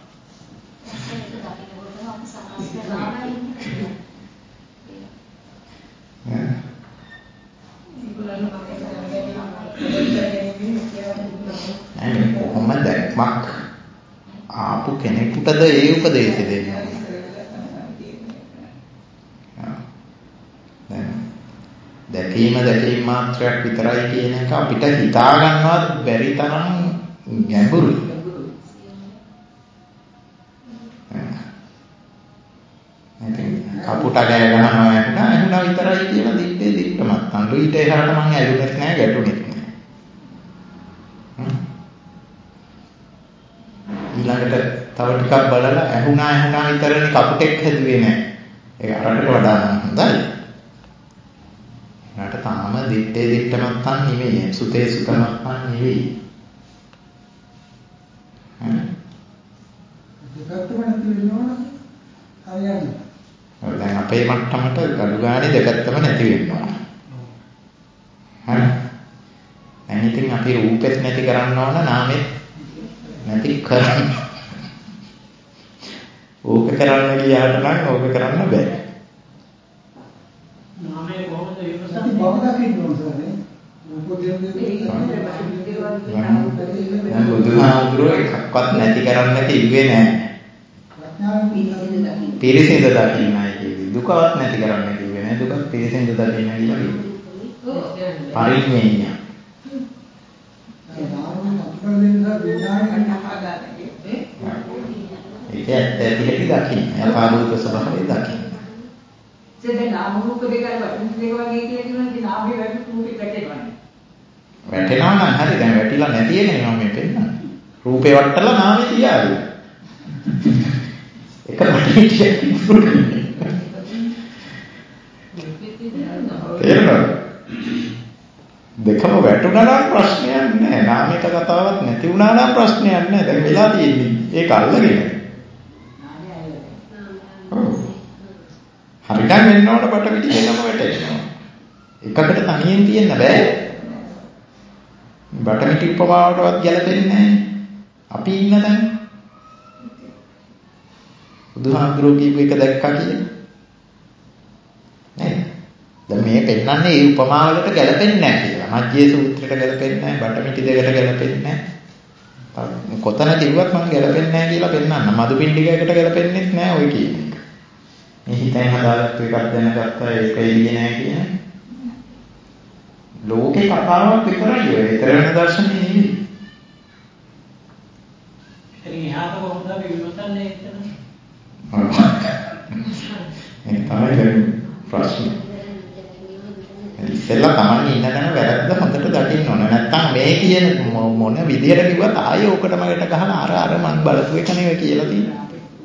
කොහොම දැක්මක් ආපු කෙනෙකුටද ඒ උපදේශය දෙන්නේ. දැකීම මාත්‍රයක් විතරයි කියන එක අපිට හිතා ගන්නවත් බැරි තරම් ගැඹුරුයි. කපුට ගෑ ගහනවා ඇහුණා විතරයි කියලා දිත්තේ දිත්තමත්. අඬු ඊට එහාට මං ඇලුනෙත් නෑ ගැටුනෙත් නෑ. ඊළඟට තව ටිකක් බලලා ඇහුණා විතරනේ කපුටෙක් හැදුවේ නෑ. ඒක අරකට වඩා හොඳයි. ඒකට තාම දිත්තේ දිත්තමත් නෙවෙයි. සුතේ සුතමත් නෙවෙයි.
දෙකක්ම නැති වෙනවා හරියන්නේ.
දැන් අපේ මට්ටමට අඩු ගානේ දෙකක්ම නැති වෙනවා. හරි. දැන් ඉතින් අපි රූපෙත් නැති කරන්න ඕන නාමෙත් නැති කරන්න. ඕක කරන්න ගියාට නම් ඕක කරන්න බෑ.
නාමයේ කොහොමද විමසන්නේ?
අපි බවදකින්න ඕනනේ.
දැන් බුදුහාමුදුරුවෝ එකක්වත් නැති කරන්න කිව්වේ නැහැ. පිරිසිඳ දකින්නයි කිව්වේ. දුකවත් නැති කරන්න කිව්වේ නෑ. දුක පිරිසිඳ දකින්න කියලා කිව්වේ. පරිඥාය. ඒක ඇත්තටම දකින්න. යථාභූත ස්වභාවය දකින්න.
දැන් නාම රූප දෙක වටින් දෙක වගේ කියනවා ඉතින් නාමයේ වැටුණු රූපෙට වැටෙනවා.
වැටෙනවා නම් හරි දැන් වැටිලා නැති එකනේ මම මේ පෙන්නන්නේ. රූපේ වට්ටලා නාමේ තියාගෙන. එක වටිටියක් තේරෙනවද? දෙකම වැටුණා නම් ප්‍රශ්නයක් නැහැ. නාමයක කතාවක් නැති වුණා නම් ප්‍රශ්නයක් නැහැ. දැන් වෙලා තියෙන්නේ ඒක අල්ලගෙන. හරියට වෙන්න ඕන බටවිටි දෙකම වැටෙනවා. එකකට තනියෙන් තියෙන්න බෑ. බටවිටි උපමාවටවත් ගැලපෙන්නේ නැහැ. අපි ඉන්න තැන. බුදුහාමුදුරුවෝ කියපු එක දැක්කා කියන්නේ. නේද? දැන් මේ පෙන්නන්නේ මේ උපමාවලට ගැලපෙන්නේ නැහැ කියලා. මජ්ජේ සූත්‍රයට ගැලපෙන්නේ නැහැ, බටමිටි දෙකට ගැලපෙන්නේ නැහැ. කොතන කිව්වත් මම ගැලපෙන්නේ නැහැ කියලා පෙන්නන්න. මදුපිණ්ඩිකයකට ගැලපෙන්නේ නැහැ ඔය කියන එක. මේ හිතෙන් හදාගත්ත එකක් දැනගත්තා ඒක එළියේ නැහැ කියන්නේ. ලෝකේ කතාවක් විතරයි ඔය. ඊතර වෙන දර්ශනේ නෙවෙයි.
ඉතින් එහාට කොහොමද අපි විමසන්නේ එතන?
ඒක තමයි දැන් ප්‍රශ්නේ. ඉස්සෙල්ලා තමන්ගේ ඉන්න තැන වැරද්ද හොඳට දකින්න ඕන. නැත්තම් මේ කියන මොන විදියට කිව්වත් ආයෙ ඕකටම ගැට ගහලා අර මන් බලපු එක නෙවෙයි කියලා තියෙනවා.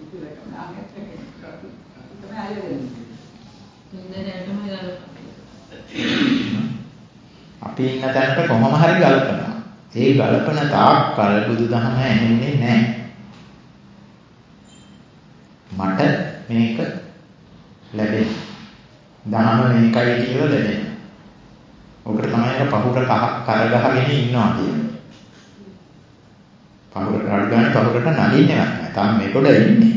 අපි ඉන්න තැනට කොහොම හරි ගලපනවා. ඒ ගලපන තාක් කල් බුදුදහම ඇහෙන්නේ නැහැ. මට මේක ලැබෙන්නේ. ධනම මේකයි කියලා දැනෙනවා. ඔකට තමයි අර පහුර කරගහගෙන ඉන්නවා කියන්නේ. පහුර කරගන්න පහුරට නගින්නේවත් නැහැ. තාම මේකොඩ ඉන්නේ.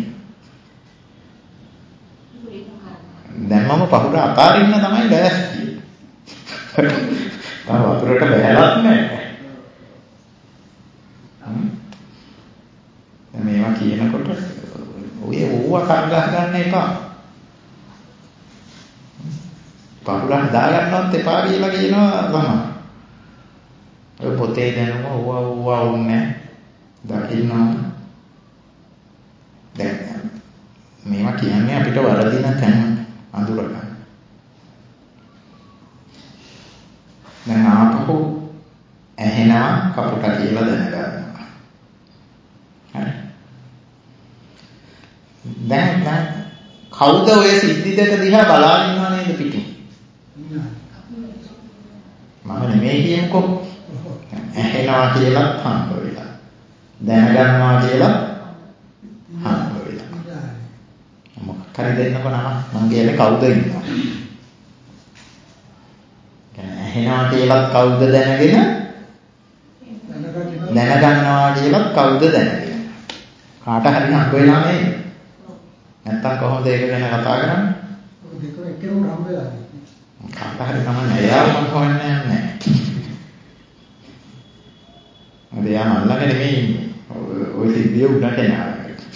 දැන් මම පහුර අතාරින්න තමයි ලෑස්ති. තාම වතුරට බැහැලත් නැහැ. මේවා කියනකොට ඔය ඕවා කරගහ ගන්න එපා. පහුර හදා ගන්නවත් එපා කියලා කියනවා තමයි. ඔය පොතේ දැනුම ඕවා උන්නේ දකින්නවා. දැන් මේවා කියන්නේ අපිට වරදින තැන අඳුර ගන්න. දැන් ආපහු ඇහෙනවා කපුට කියලා දැනගන්නවා. හරි. දැන් කවුද ඔය සිද්ධි දෙක දිහා බලාගෙන ඉන්නව නේද පිටින්? මම නෙමෙයි කියමුකෝ. ඇහෙනවා කියලා හම්බ වෙලා. දැනගන්නවා කියලා හම්බ වෙලා. මොකක් හරි දෙන්නකො නම මං කියන්නේ කවුද ඉන්නවා? ඇහෙනවා කියලාත් කවුද දැනගෙන? දැනගන්නවා කියලාත් කවුද දැනගෙන? කාට හරි හම්බ වෙලා නේද? නැත්තම් කොහොමද ඒක ගැන කතා කරන්නේ?
ඔය දෙක එක්කෙනෙකුට හම්බ වෙලා නැහැ.
කාට හරි තමයි එයාව මම හොයන්නේ නැහැ. එයා මල්ලක නෙමෙයි ඉන්නේ. ඔය සිද්ධිය උඩට එනවා.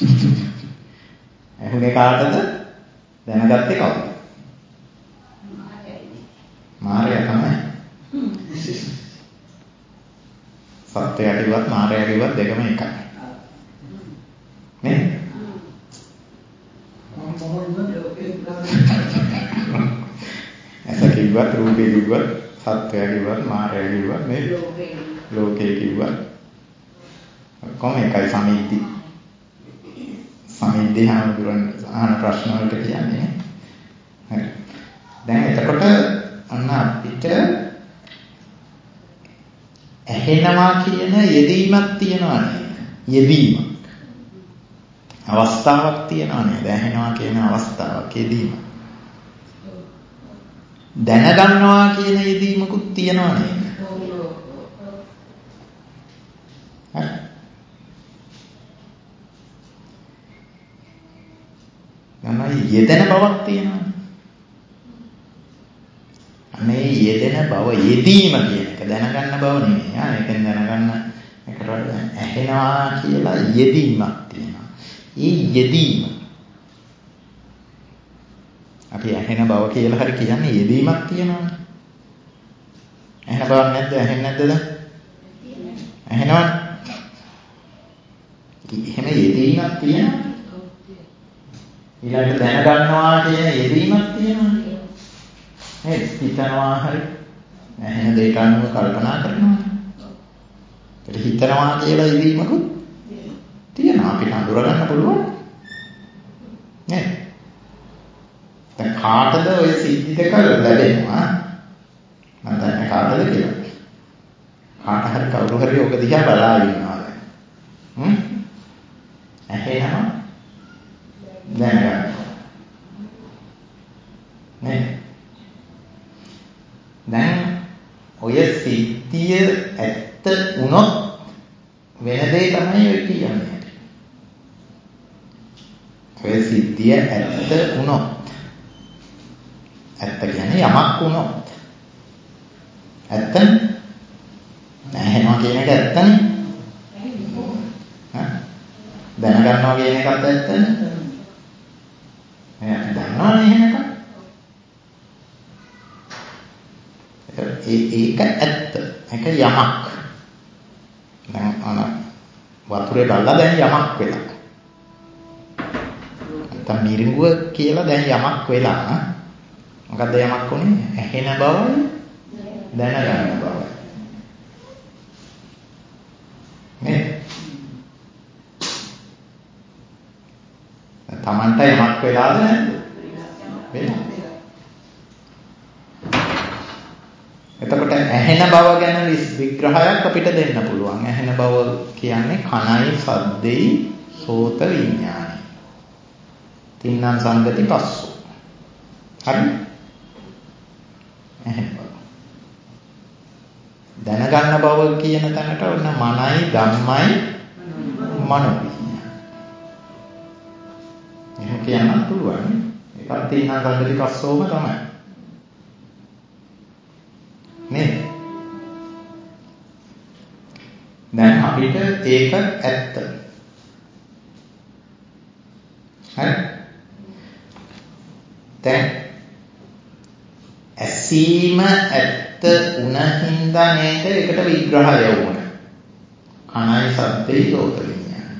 ඇහුනේ කාටද? දැනගත්තේ කවුද? මාරයා තමයි. සත්‍යය කිව්වත් මාරයා කිව්වත් දෙකම එකයි. නේ? ඇස කිව්වත් රූපේ කිව්වත් සත්‍යය කිව්වත් මාරයා කිව්වත් නේ? ලෝකේ කිව්වත් කොහොම එකයි සමිති. සමිති හාමුදුරන් අහන ප්‍රශ්න වලට කියන්නේ. හරි. දැන් එතකොට අන්න අපිට ඇහෙනවා කියන යෙදීමක් තියෙනවා නේද? යෙදීමක්. අවස්ථාවක් තියෙනවා නේද? ඇහෙනවා කියන අවස්ථාවක් යෙදීමක්. දැනගන්නවා කියන යෙදීමකුත් තියෙනවා නේද? හරි. නමයි යෙදෙන බවක් තියෙනවා. අනේ යෙදෙන බව යෙදීම කියන එක දැනගන්න බව නෙමෙයි. ඒකෙන් දැනගන්න එකට ඇහෙනවා කියලා යෙදීමක් තියෙනවා. ඒ යෙදීම අපි ඇහෙන බව කියලා හරි කියන්නේ යෙදීමක් තියෙනවානේ. ඇහෙන බවක් නැද්ද? ඇහෙන්නේ නැද්ද දැන්? ඇහෙනවනේ. එහෙම යෙදීමක් තියෙනවා. ඊළඟට දැනගන්නවා කියන යෙදීමක් තියෙනවා. නේද? හිතනවා හරි ඇහෙන දෙයට අනුව කල්පනා කරනවා. ඒක හිතනවා කියලා යෙදීමකුත් තියෙනවා. අපිට අඳුර ගන්න පුළුවන්. නේද? දැන් කාටද ඔය සිද්ධි දෙක ලැබෙනවා? මම දන්නේ කාටද කියලා. කාට හරි කවුරු හරි ඔක දිහා බලා ඉන්නවා දැන්. ඇහෙනවා දැනගන්න. නේ? දැන් ඔය සිද්ධිය ඇත්ත වුණොත් වෙන දේ තමයි ඔය කියන්නේ. ඔය සිද්ධිය ඇත්ත වුණොත් ඇත්ත කියන්නේ යමක් වුණොත් ඇත්තනේ. ඇහෙනවා කියන එක ඇත්තනේ. දැනගන්නවා කියන එකත් ඇත්තනේ. එහෙනම් දන්නවනේ එහෙම එකක්. ඒක ඇත්ත. ඒක යමක්. දැන් වතුරේ බලලා දැන් යමක් වෙලා. නැත්නම් මිරිඟුව කියලා දැන් යමක් වෙලා. මොකද්ද යමක් වුනේ? ඇහෙන බවයි දැනගන්න බවයි. නේ? තමන්ට යමක් වෙලාද නැද්ද? වෙලා. එතකොට ඇහෙන බව ගැන විග්‍රහයක් අපිට දෙන්න පුළුවන්. ඇහෙන බව කියන්නේ කනයි, සද්දෙයි, සෝත විඥානයි. තින්නම් සංගති පස්සෝ. හරි? දැනගන්න බව කියන තැනට ඔන්න මනයි ධම්මයි මනෝයි. එහෙම කියන්න පුළුවන්. ඒකත් තීනා ගංගති පස්සෝම තමයි. නේද? දැන් අපිට ඒක ඇත්ත. හරි? දැන් ඇසීම ඇත්ත උන හින්දා නේද ඒකට විග්‍රහය වුණා. කනයි සද්දේ සෝත විඤ්ඤාණය.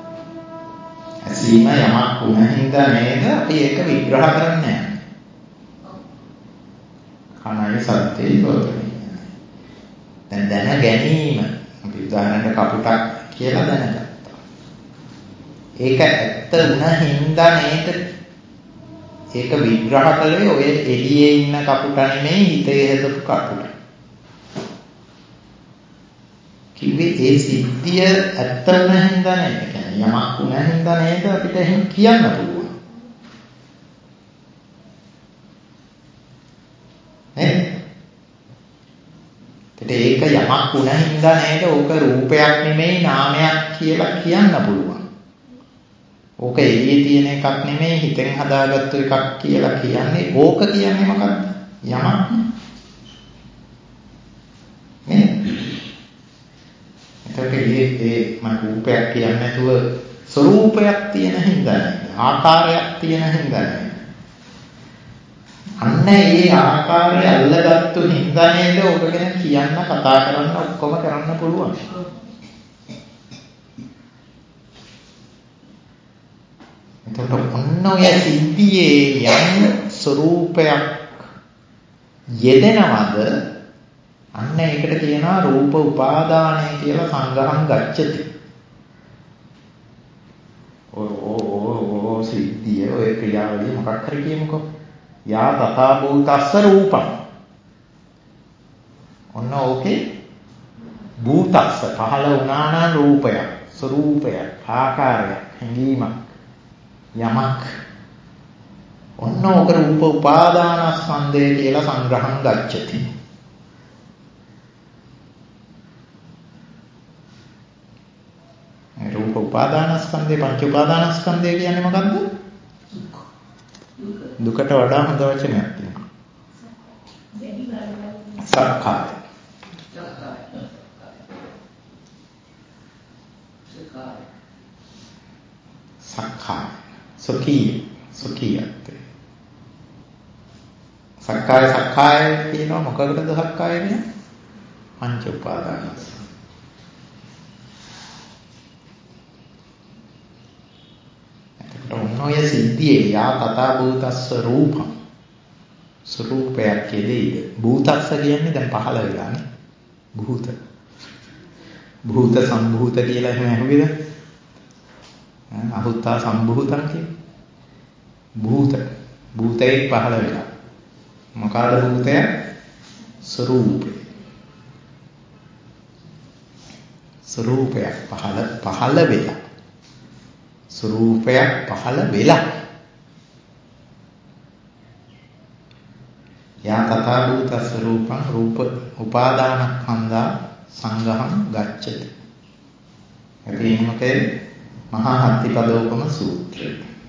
ඇසීම යමක් උන හින්දා නේද අපි ඒක විග්‍රහ කරන්නේ. කනයි සද්දේ සෝත විඤ්ඤාණය. දැන් දැන ගැනීම අපි උදාහරණයක් කපුටක් කියලා දැනගත්තා. ඒක ඇත්ත උන හින්දා නේද ඒක විග්‍රහ කළේ ඔය එළියේ ඉන්න කපුට නෙමෙයි හිතේ හදපු කපුට. කිව්වේ ඒ සිද්ධිය ඇත්ත වුණ හින්දා නේද? කියන්නේ යමක් වුණ හින්දා නේද අපිට එහෙම කියන්න පුළුවන්. ඒක යමක් වුණ හින්දා නේද ඕක රූපයක් නෙමෙයි නාමයක් කියලා කියන්න පුළුවන්. ඕක එළියේ තියෙන එකක් නෙමෙයි හිතෙන් හදාගත්තු එකක් කියලා කියන්නේ. ඕක කියන්නේ මොකක්ද? යමක් නේ. එතකොට මේ මම රූපයක් කියන්නේ නැතුව ස්වરૂපයක් තියෙන හින්දා නේද? ආකාරයක් තියෙන හින්දා නේද? අන්න ඒ ආකාරය අල්ලගත්තු හින්දා නේද ඕක ගැන කියන්න කතා කරන්න ඔක්කොම කරන්න පුළුවන්. එතකොට ඔන්න ඔය සිද්ධියේ යම් ස්වરૂපයක් යෙදෙනවද අන්න ඒකට කියනවා රූප උපාදානය කියලා සංගහං ගච්ඡති. ඔය සිද්ධිය ඔය ක්‍රියාවලිය මොකක් හරි කියමුකෝ. යා තථා භූතස්ස රූපං. ඔන්න ඕකේ භූතස්ස පහළ වුණා නම් රූපයක්, ස්වરૂපයක්, ආකාරයක්, හැඟීමක් යමක් ඔන්න ඕක රූප උපාදානස්කන්ධය කියලා සංග්‍රහං ගච්ඡති. රූප උපාදානස්කන්ධය පංච උපාදානස්කන්ධය කියන්නේ මොකද්ද? දුකට වඩා හොඳ වචනයක් තියෙනවා. සක්කාය. සක්කාය. සොකීයත්. සක්කාය කියනවා මොකකටද සක්කාය කියන්නේ? පංච උපාදානස්. එතකොට ඔය සිද්ධියේ යා තථා භූතස්ස රූපං ස්වરૂපයක් කියදේද? භූතස්ස කියන්නේ දැන් පහළ වෙලානේ. භූත සම්භූත කියලා එහෙම ඇහුවේද? අහුත්තා සම්භූතං කියන්නේ භූතේ පහළ වෙලා. මොකද භූතය? ස්වરૂපයක් පහළ වෙලා. ස්වરૂපයක් පහළ වෙලා. යා තථා භූතස්ස රූපං රූප උපාදානස්කන්ධා සංගහං ගච්ඡති. එතකොට මොකද? මහා හත්තිපදෝපම සූත්‍රය.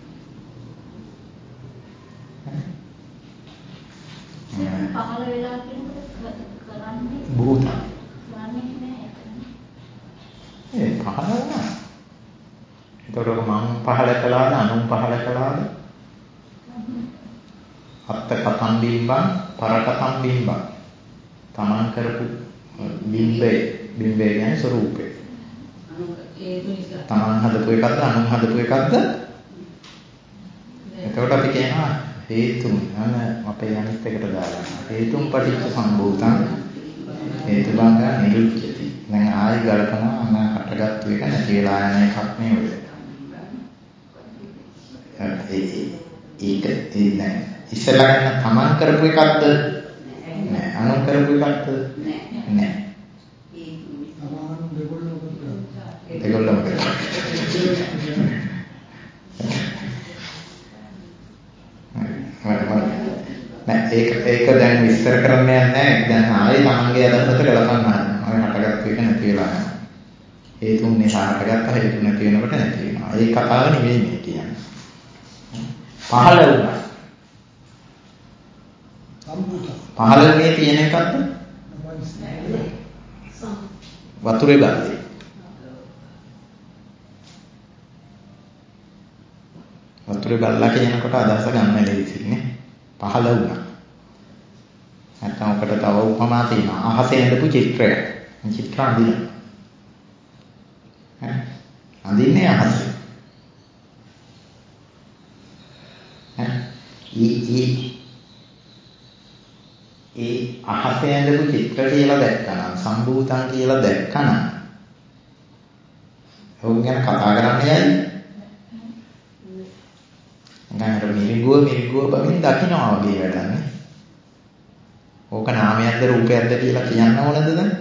පහළ වෙලා කියනකොට කරන්නේ
භූත.
කරන්නේ නැහැ.
ඒ පහළ වුණා. එතකොට මම පහළ කළාද අනුන් පහළ කළාද? අත්ත කතම් බිම්බං පරකතම් බිම්බං. තමන් කරපු බිම්බේ කියන්නේ ස්වરૂපේ. තමන් හදපු එකක්ද අනුන් හදපු එකක්ද? එතකොට අපි කියනවා හේතුන් අන අපේ අනිත් එකට දාලා හේතුන් පටිච්ච සම්භූතං හේතුබංග නිරුච්චති. දැන් ආයි ගල්පනවා අන්න හටගත්තු එක නැති වෙලා යන එකක් නෙවෙයි. ඒක දැන් ඉස්සලා ගන්න තමන් කරපු එකක්ද? නෑ. අනුන් කරපු එකක්ද? නෑ. දෙගොල්ලම කරා. ඒක දැන් විස්තර කරන්න යන්නේ නැහැ. දැන් ආයේ තමන්ගේ අදහසට ගලපන්න හදනවා. හටගත්ත එක නැති වෙලා යනවා. හේතුන් නිසා හටගත්ත හේතු නැති වෙනකොට නැති වෙනවා. ඒ කතාව නෙවෙයි මේ කියන්නේ. පහළ වුණා. පහළ වුණේ තියෙන එකක්ද? වතුරේ බැලේ. වතුරේ බැලලා කියනකොට අදහස ගන්න ලේසියිනේ. පහළ වුණා. නැත්නම් ඔකට තව උපමා තියෙනවා. අහසේ ඇඳපු චිත්‍රයක්. චිත්‍ර අඳින. අඳින්නේ අහසේ. ඒ අහසේ ඇඳපු චිත්‍ර කියලා දැක්කනම් සම්භූතං කියලා දැක්කනම් ඕක ගැන කතා කරන්න යයි. නැත්නම් මිරිගුව බවින් දකින්නවා වගේ වැඩන්නේ. ඕක නාමයක්ද රූපයක්ද කියලා කියන්න ඕනද දැන්?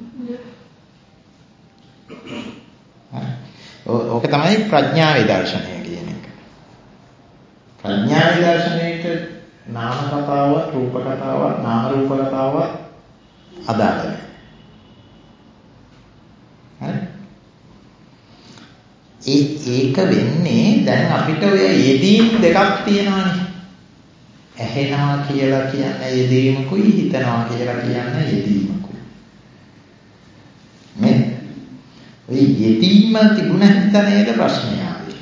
ඕක තමයි ප්‍රඥාවේ දර්ශනය කියන එක. ප්‍රඥාවේ දර්ශනයේට නාම කතාවක්, රූප කතාවක්, නාම රූප කතාවක් අදාළ නැහැ. හරි? ඒක වෙන්නේ දැන් අපිට ඔය යෙදීම් දෙකක් තියෙනවානේ. ඇහෙනවා කියලා කියන්නේ යෙදීමකුයි, හිතනවා කියලා කියන්නේ යෙදීමකුයි. මේ ඔය යෙදීම තිබුණ හිත නේද ප්‍රශ්නය ආවේ.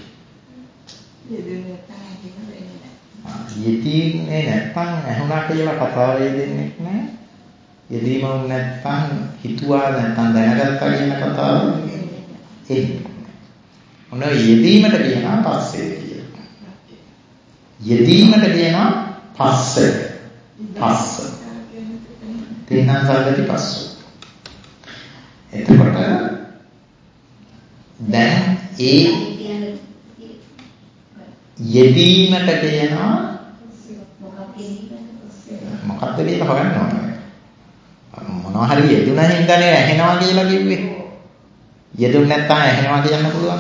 යෙදීන්නේ නැත්තම් ඇහුණා කියලා කතාව යෙදෙන්නේ නැහැ. යෙදීම වුණ නැත්තම් හිතුවා නැත්තම් දැනගත්තා කියන කතාව එන්නේ. ඔන්න යෙදීමට කියනවා පස්සේ කියලා. යෙදීමට කියනවා පස්සේ. පස්ස. තේනන් සාගති පස්ස. එතකොට දැන් ඒ යෙදීමට කියනවා මොකක්ද කියලා හොයන්න ඕනේ. මොනවා හරි යෙදුණා හින්දානේ ඇහෙනවා කියලා කිව්වේ. යෙදුන්නේ නැත්නම් ඇහෙනවා කියන්න පුළුවන්.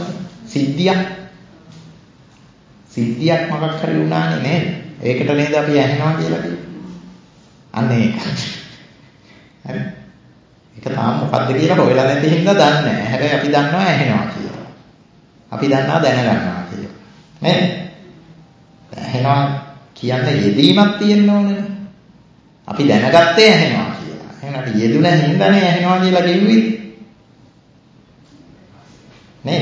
සිද්ධියක් මොකක් හරි වුණානේ නේද? ඒකට නේද අපි ඇහෙනවා කියලා කිව්වේ. අන්න ඒක. හරි. ඒක තාම මොකද්ද කියලා හොයලා නැති හින්දා දන්නේ නැහැ. හැබැයි අපි දන්නවා ඇහෙනවා කියලා. අපි දන්නවා දැනගන්නවා කියලා. නේද? ඇහෙනවා කියන්නේ යෙදීමක් තියෙන්න ඕනේ. අපි දැනගත්තේ ඇහෙනවා කියලා. එහෙනම් අපි යෙදුණ හින්දානේ ඇහෙනවා කියලා කිව්වේ. නේද?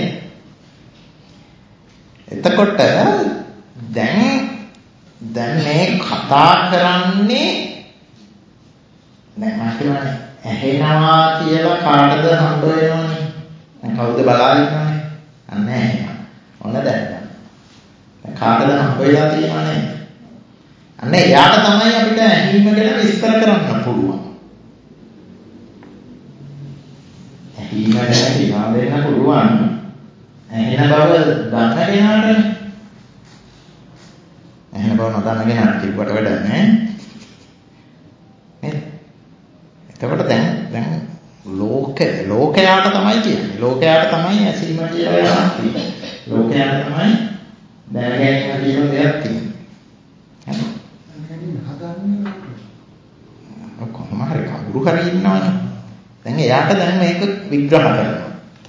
එතකොට දැන් මේ කතා කරන්නේ දැන් මාකේවනේ ඇහෙනවා කියලා කාටද හම්බ වෙනවනේ. දැන් කවුද බලාගෙන ඉන්නවනේ? අන්න ඇහෙනවා. ඔන්න දැනගන්න. දැන් කාටද හම්බ වෙලා තියෙනවනේ? අන්න එයාට තමයි අපිට ඇහිීම ගැන විස්තර කරන්න පුළුවන්. ඇහිීම ගැන කියනවා දෙන්න පුළුවන්. ඇහෙන බව දන්න කෙනාටනේ. ඇහෙන බව නොදන්න කෙනාට කිව්වට වැඩක් නැහැ. නේද? එතකොට දැන් ලෝකයාට තමයි කියන්නේ. ලෝකයාට තමයි ඇසීම කියලා එකක් තියෙන්නේ. ලෝකයාට තමයි දැනගැනීම කියන දෙයක් තියෙන්නේ. හරි? කොහොම හරි කවුරු හරි ඉන්නවනේ. දැන් එයාට දැන් මේක විග්‍රහ කරනවා.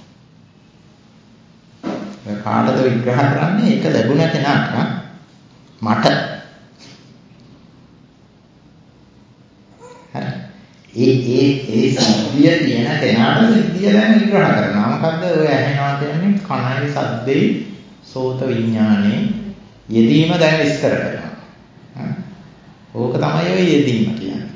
කාටද විග්‍රහ කරන්නේ? ඒක ලැබුණ කෙනාට මට. හරි. ඒ සිද්ධිය තියෙන කෙනාට සිද්ධිය දැන් විග්‍රහ කරනවා. මොකද්ද ඔය ඇහෙනවා කියන්නේ? කනයි සද්දේ සෝත විඥානේ යෙදීම දැන් විස්තර කරනවා. ඕක තමයි ඔය යෙදීම කියන්නේ.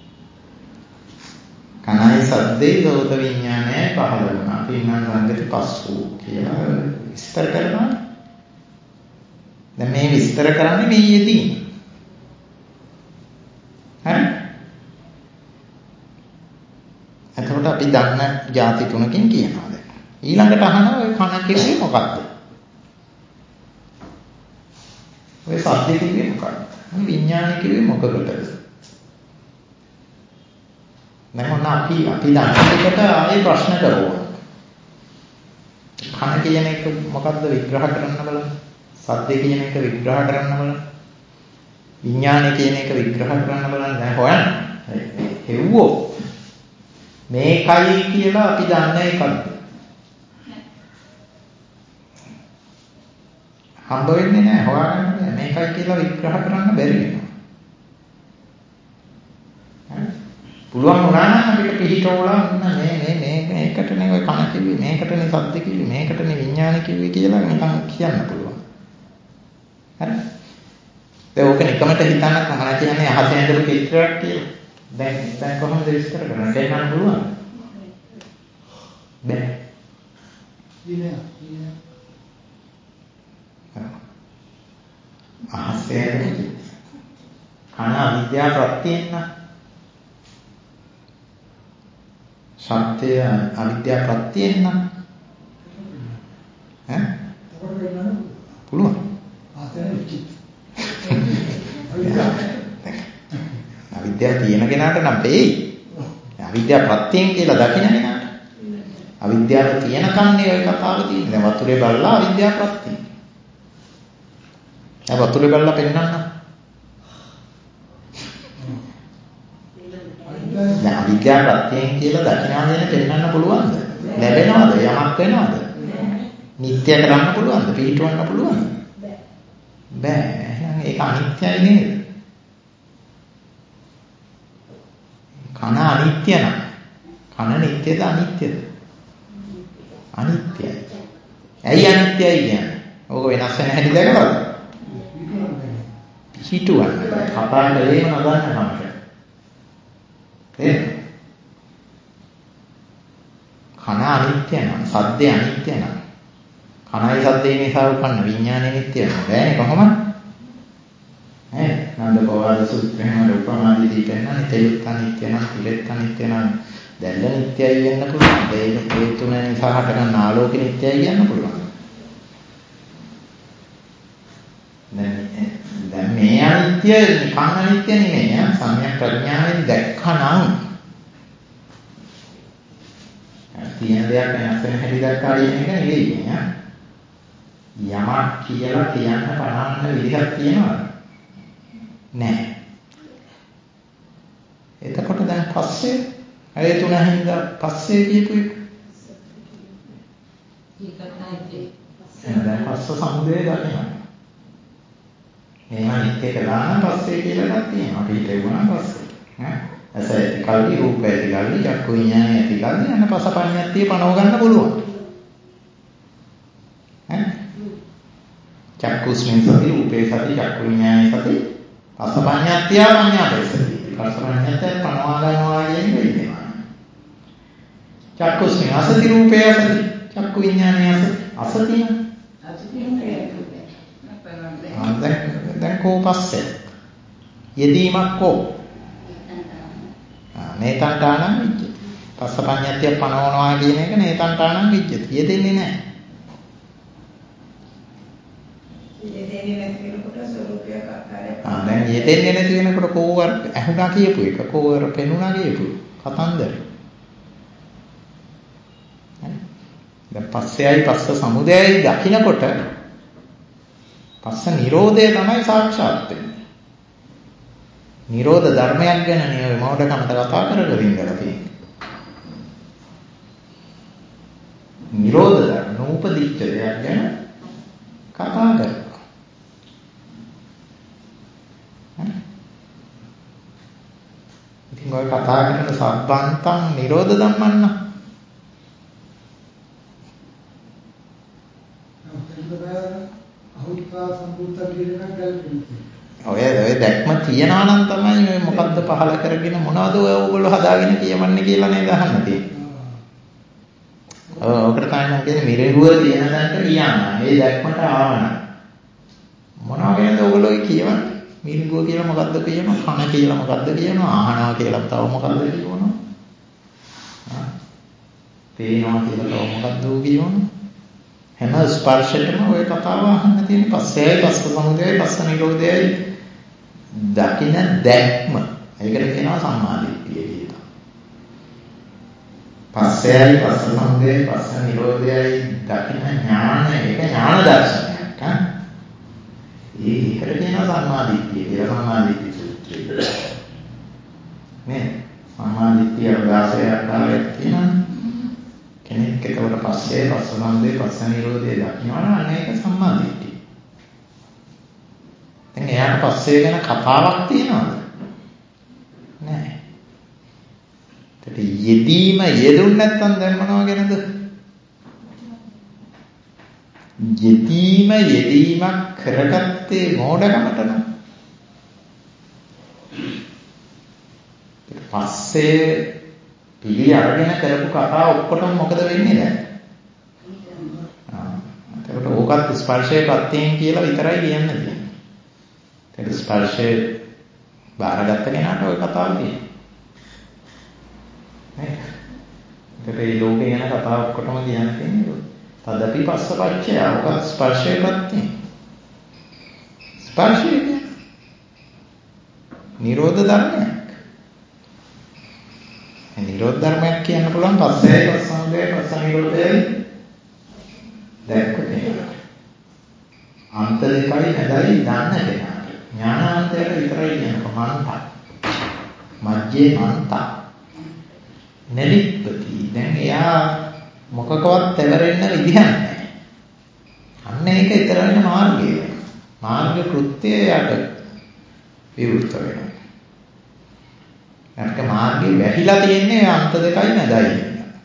කනයි සද්දේ සෝත විඥානය පහළ වුණා. පින්නම් සංගති පස්සෝ කියලා විස්තර කරනවා. දැන් මේ විස්තර කරන්නේ මේ යෙදීම. හරි? එතකොට අපි දන්න ಜಾති තුනකින් කියනවා දැන්. ඊළඟට අහනවා ඔය කන කිව්වේ මොකක්ද? ඔය සද්ද කිව්වේ මොකක්ද? විඥාන කිව්වේ මොකකටද? දැන් ඔන්න අපි දන්න එකට ආයේ ප්‍රශ්න කරනවා. කන කියන එක මොකද්ද විග්‍රහ කරන්න බලන්න. සද්ද කියන එක විග්‍රහ කරන්න බලන්න. විඥාන කියන එක විග්‍රහ කරන්න බලන්න. දැන් හොයන්න. හෙව්වෝ. මේකයි කියලා අපි දන්නේ එකක්ද? හම්බ වෙන්නේ නැහැ, හොයාගන්න බෑ. මේකයි කියලා විග්‍රහ කරන්න බැරි වෙනවා. පුළුවන් වුණා නම් අපිට පිළිටෝලා මේකටනේ ඔය කන කිව්වේ, මේකටනේ සද්ද කිව්වේ, මේකටනේ විඥාන කිව්වේ කියලා නිකන් කියන්න පුළුවන්. හරි? ඒක ඕක නිකමට හිතන්න කොහොමද කියන්නේ අහසේ ඇඳපු චිත්‍රයක් කියලා. දැන් කොහොමද විස්තර කරන්නේ? දෙන්නන්න පුළුවන්? බෑ. අහසේ ඇඳපු කන අවිද්‍යාව ප්‍රත්‍යයෙන් නම් සත්‍ය අවිද්‍යාව ප්‍රත්‍යයෙන් නම් පුළුවන්. අවිද්‍යාව තියෙන කෙනාට නම් වෙයි. අවිද්‍යාව ප්‍රත්‍යයෙන් කියලා දකින්න කෙනාට. අවිද්‍යාව තියෙන කන්නේ ඔය කතාව තියෙන්නේ. දැන් වතුරේ බලලා අවිද්‍යාව ප්‍රත්‍යයෙන්. දැන් වතුරේ බලලා පෙන්නන්න. දැන් අවිද්‍යාව ප්‍රත්‍යයෙන් කියලා දකින්නාගෙන පෙන්නන්න පුළුවන්ද? ලැබෙනවද? යමක් වෙනවද? නිත්‍ය කරන්න පුළුවන්ද? පිළිටවන්න පුළුවන්ද? බෑ. එහෙනම් ඒක අනිත්‍යයි නේද? කන අනිත්‍ය නම් කන නිට්ටයද අනිත්‍යද? අනිත්‍යයි. ඇයි අනිත්‍යයි කියන්නේ? ඕක වෙනස් වෙන හැටි දැකලාද? හිතුවන්න බෑ. කතා කළේම නදන්න කමට. කන අනිත්‍ය නම්, සද්දේ අනිත්‍ය නම්, කනයි සද්දේ නිසා උපන්න විඥානේ නිට්ටය නෑ. බෑනේ කොහොමද? නන්ද පොවාද සූත්‍රයෙන් උපමාදී පෙන්නන්නේ තෙලුත් අනිත්‍ය නම්, පිළෙත් අනිත්‍ය නම්, දැල්ල නිට්ටයයි වෙන්න පුළුවන්. ඒක ඒ තුන නිසා හටගන්න ආලෝක නිට්ටයයි කියන්න පුළුවන්. දැන් මේ අනිත්‍ය නිකන් අනිත්‍ය නෙමෙයි. සම්‍යක් ප්‍රඥාවෙන් දැක්කනම් තියෙන දෙයක් වෙනස් වෙන හැටි දැක්කා කියන එක නෙවෙයි. යමක් කියලා කියන්න පනවන්න විදිහක් තියෙනවද? නැහැ. එතකොට දැන් පස්සේ අය තුනහින්ද පස්සේ කියපු එක. දැන් පස්ස සමුදය දකිනවා. මේවා නිත්‍ය කළා නම් පස්සේ කියලා එකක් තියෙනවා. අපි හිතුවා පස්සේ. ඇස ඇති කල්ලි, රූප ඇති කල්ලි, චක්කු විඤ්ඤාණය ඇති කල්ලි යන පසපඤ්ඤාත්තිය පනව ගන්න පුළුවන්. චක්කුස්මින් සති, රූපේ සති, චක්කු විඤ්ඤාණය සති, පසපඤ්ඤාත්තිය පඤ්ඤාපස්සති. පසපඤ්ඤාත්තිය පනව ගන්නවා කියන එක ඉන්නවා. චක්කුස්මින් අසති, රූපේ අසති, චක්කු විඤ්ඤාණය අසති. දැන් කෝපස්සේ යෙදීමක් කෝ නේතන්ටානම් විජ්ජති. පස්සපඤ්ඤාත්තිය පනවනවා කියන එක නේතන්ටානම් විජ්ජති. යෙදෙන්නේ නැහැ. යෙදෙන්නේ නැති වෙනකොට ස්වરૂපයක් ආකාරයක්. දැන් යෙදෙන්නේ නැති වෙනකොට කෝවර ඇහුණා කියපු එක කෝවර පෙනුණා කියපු කතන්දරේ. දැන් පස්සෙයි පස්ස සමුදයයි දකින්නකොට පස්ස නිරෝධය තමයි සාක්ෂාත් වෙන්නේ. නිරෝධ ධර්මයක් ගැන නේ ඔය මෝඩකමට කතා කරගෙන ඉඳලා තියෙන්නේ. නිරෝධ ධර්ම නූපදිච්ච දෙයක් ගැන කතා කරනවා. ඉතින් ඔය කතා කරන සබ්බන්තං නිරෝධ ධම්මන්න. ඔය දැක්ම තියනවා නම් තමයි ඔය මොකද්ද පහල කරගෙන මොනවද ඔය ඕගොල්ලෝ හදාගෙන කියවන්නේ කියලා නේද අහන්න තියෙන්නේ. ඔකට තමයි මම කියන්නේ මිරිඟුව තියෙන තැනට කියනවා. මේ දැක්මට ආවන. මොනවා ගැනද ඔයගොල්ලෝ කියවන්නේ? මිරිඟුව කියලා මොකද්ද කියනවා? කන කියලා මොකද්ද කියනවා? ආහනවා කියලා තව මොකද්ද කියනවා? පේනවා කියලා තව මොකද්ද කියනවා? හැම ස්පර්ශයකම ඔය කතාව අහන්න තියෙන පස්සේයි පස්ස සමුදයයි පස්ස නිරෝධයයි දකින්න දැක්ම. ඒකට කියනවා සම්මාදිට්ඨිය කියලා. පස්සේයි පස්ස සමුදයයි පස්ස නිරෝධයයි දකින්න ඥාන ඒක ඥාන දර්ශනයක්. ඒකට කියනවා සම්මාදිට්ඨිය කියලා. සම්මාදිට්ඨි සූත්‍රය. නේ සම්මාදිට්ඨිය අවදාසයක් ආවේ සමුදය පස්ස නිරෝධය දකිනවා නම් අන්න ඒක සම්මා දිට්ඨිය. දැන් එයාට පස්සේ ගැන කතාවක් තියනවද? නැහැ. ඒත් යෙදීම යෙදුන් නැත්තම් දැන් මොනවා ගැනද? යෙදීමක් කරගත්තේ මෝඩකමට නම්. පස්සේ පිළි අරගෙන කරපු කතා ඔක්කොටම මොකද වෙන්නේ දැන්? එතකොට ඕකත් ස්පර්ශයේ ප්‍රත්‍යයෙන් කියලා විතරයි කියන්න තියෙන්නේ. ඒක ස්පර්ශයේ බාරගත්ත කෙනාට ওই කතාව තියෙන්නේ. නේද? ඒකට මේ ලෝකේ යන කතාව ඔක්කොටම කියන්න තියෙන්නේ. තදපි පස්සපච්චය ඕකත් ස්පර්ශයේ ප්‍රත්‍යයෙන්. ස්පර්ශය කියන්නේ නිරෝධ ධර්මයක්. නිරෝධ ධර්මයක් කියන්න පුළුවන් පස්සේ පස්සමදේ පස්ස නිරෝධයයි දැක්ක කෙනාට. අන්ත දෙකයි නැදයි දන්න කෙනාට. ඥානාන්තයට විතරයි කියන කමන්ත. මජ්ජේ මන්ත. නෙලිප්පති. දැන් එයා මොකකවත් තැවරෙන්න විදිහක් නැහැ. අන්න ඒක ඊතර වෙන මාර්ගය. මාර්ග කෘත්‍යය යට විවෘත වෙනවා. ඒක මාර්ගේ වැහිලා තියෙන්නේ අන්ත දෙකයි නැදයි.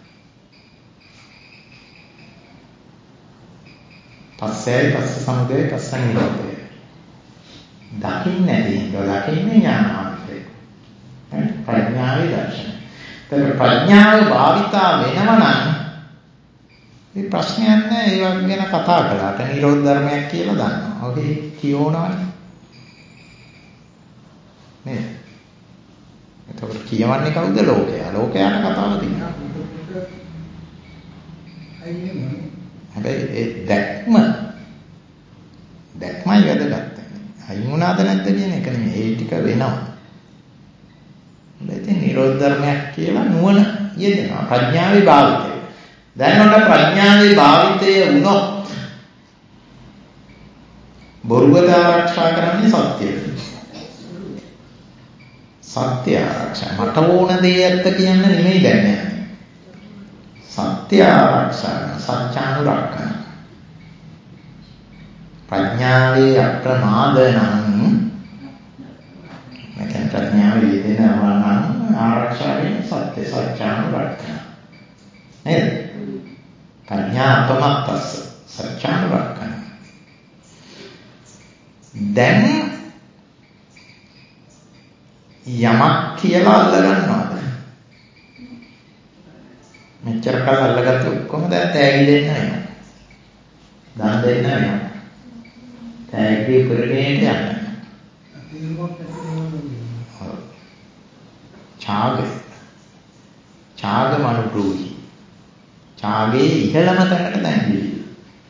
පස්සේ පස්ස සමුදය පස්ස නිරෝධය. දකින්නේ නැති දකින්නේ ඥානාන්තය. ප්‍රඥාවේ දර්ශනය. ඒතර ප්‍රඥාව භාවිතා වෙනවා නම් මේ ප්‍රශ්නයක් නෑ ඒ වගේ ගැන කතා කළාට නිරෝධ ධර්මයක් කියලා දන්නවා. ඔහේ කියවනවානේ. නේද? එතකොට කියවන්නේ කවුද? ලෝකයා. ලෝකයාට කතාව තියෙනවා. හැබැයි ඒ දැක්මයි වැදගත්. අයින් වුණාද නැද්ද කියන එක නෙමෙයි. ඒ ටික වෙනවා. ඉතින් නිරෝධ ධර්මයක් කියලා නුවණ යෙදෙනවා. ප්‍රඥාවේ භාවිතය. දැන් ඔන්න ප්‍රඥාවේ භාවිතය වුණොත් බොරුවට ආරක්ෂා කරන්නේ සත්‍යය. සත්‍ය ආරක්ෂා. මට ඕන දේ ඇත්ත කියන්න නෙමෙයි දැන් යන්නේ. සත්‍ය ආරක්ෂා, සත්‍යානුරක්ෂණ. ප්‍රඥාවේ අප්‍රමාද නම් මකෙන් ප්‍රඥාවේ යෙදෙනවා නම් ආරක්ෂා වෙන සත්‍ය සත්‍යානුරක්ෂණ. නේද? ප්‍රඥා අපමත්තස්ස සත්‍යානුරක්ෂණ. දැන් යමක් කියලා අල්ල ගන්නවාද? මෙච්චර කල් අල්ලගත්ත ඔක්කොම දැන් තෑගි දෙන්න වෙනවා. දන් දෙන්න වෙනවා. තෑගි පුරණේට යන්න. ඡාග මනුප්‍රෝහි. ඡාගේ ඉහළම තැනට දැන් ගිහිල්ලා.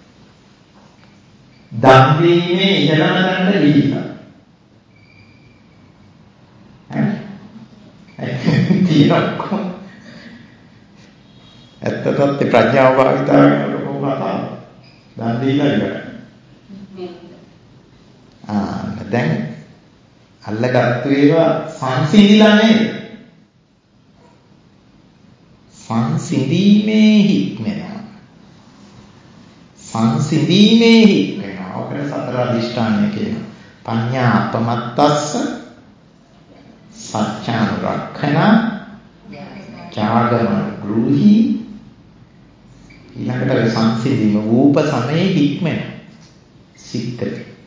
දන් දීමේ ඉහළම තැනට ගිහිල්ලා. තියෙනවා. ඇත්තටත් ප්‍රඥාව භාවිතා කරනකොට කොහොමද? දන් දීලා ඉවරයි. දැන් අල්ලගත්තු ඒවා සංසිඳිලා නේද? සංසිඳීමේ හික්මනවා. සංසිඳීමේ හික්මනවා. ඔකට සතර අධිෂ්ඨානය කියනවා. පඤ්ඤා අපමත්තස්ස සත්‍යානුරක්ඛණ ඡාගම ගෘහි ඊළඟට සංසිඳීම රූප සමේ හික්මන සිත්තේ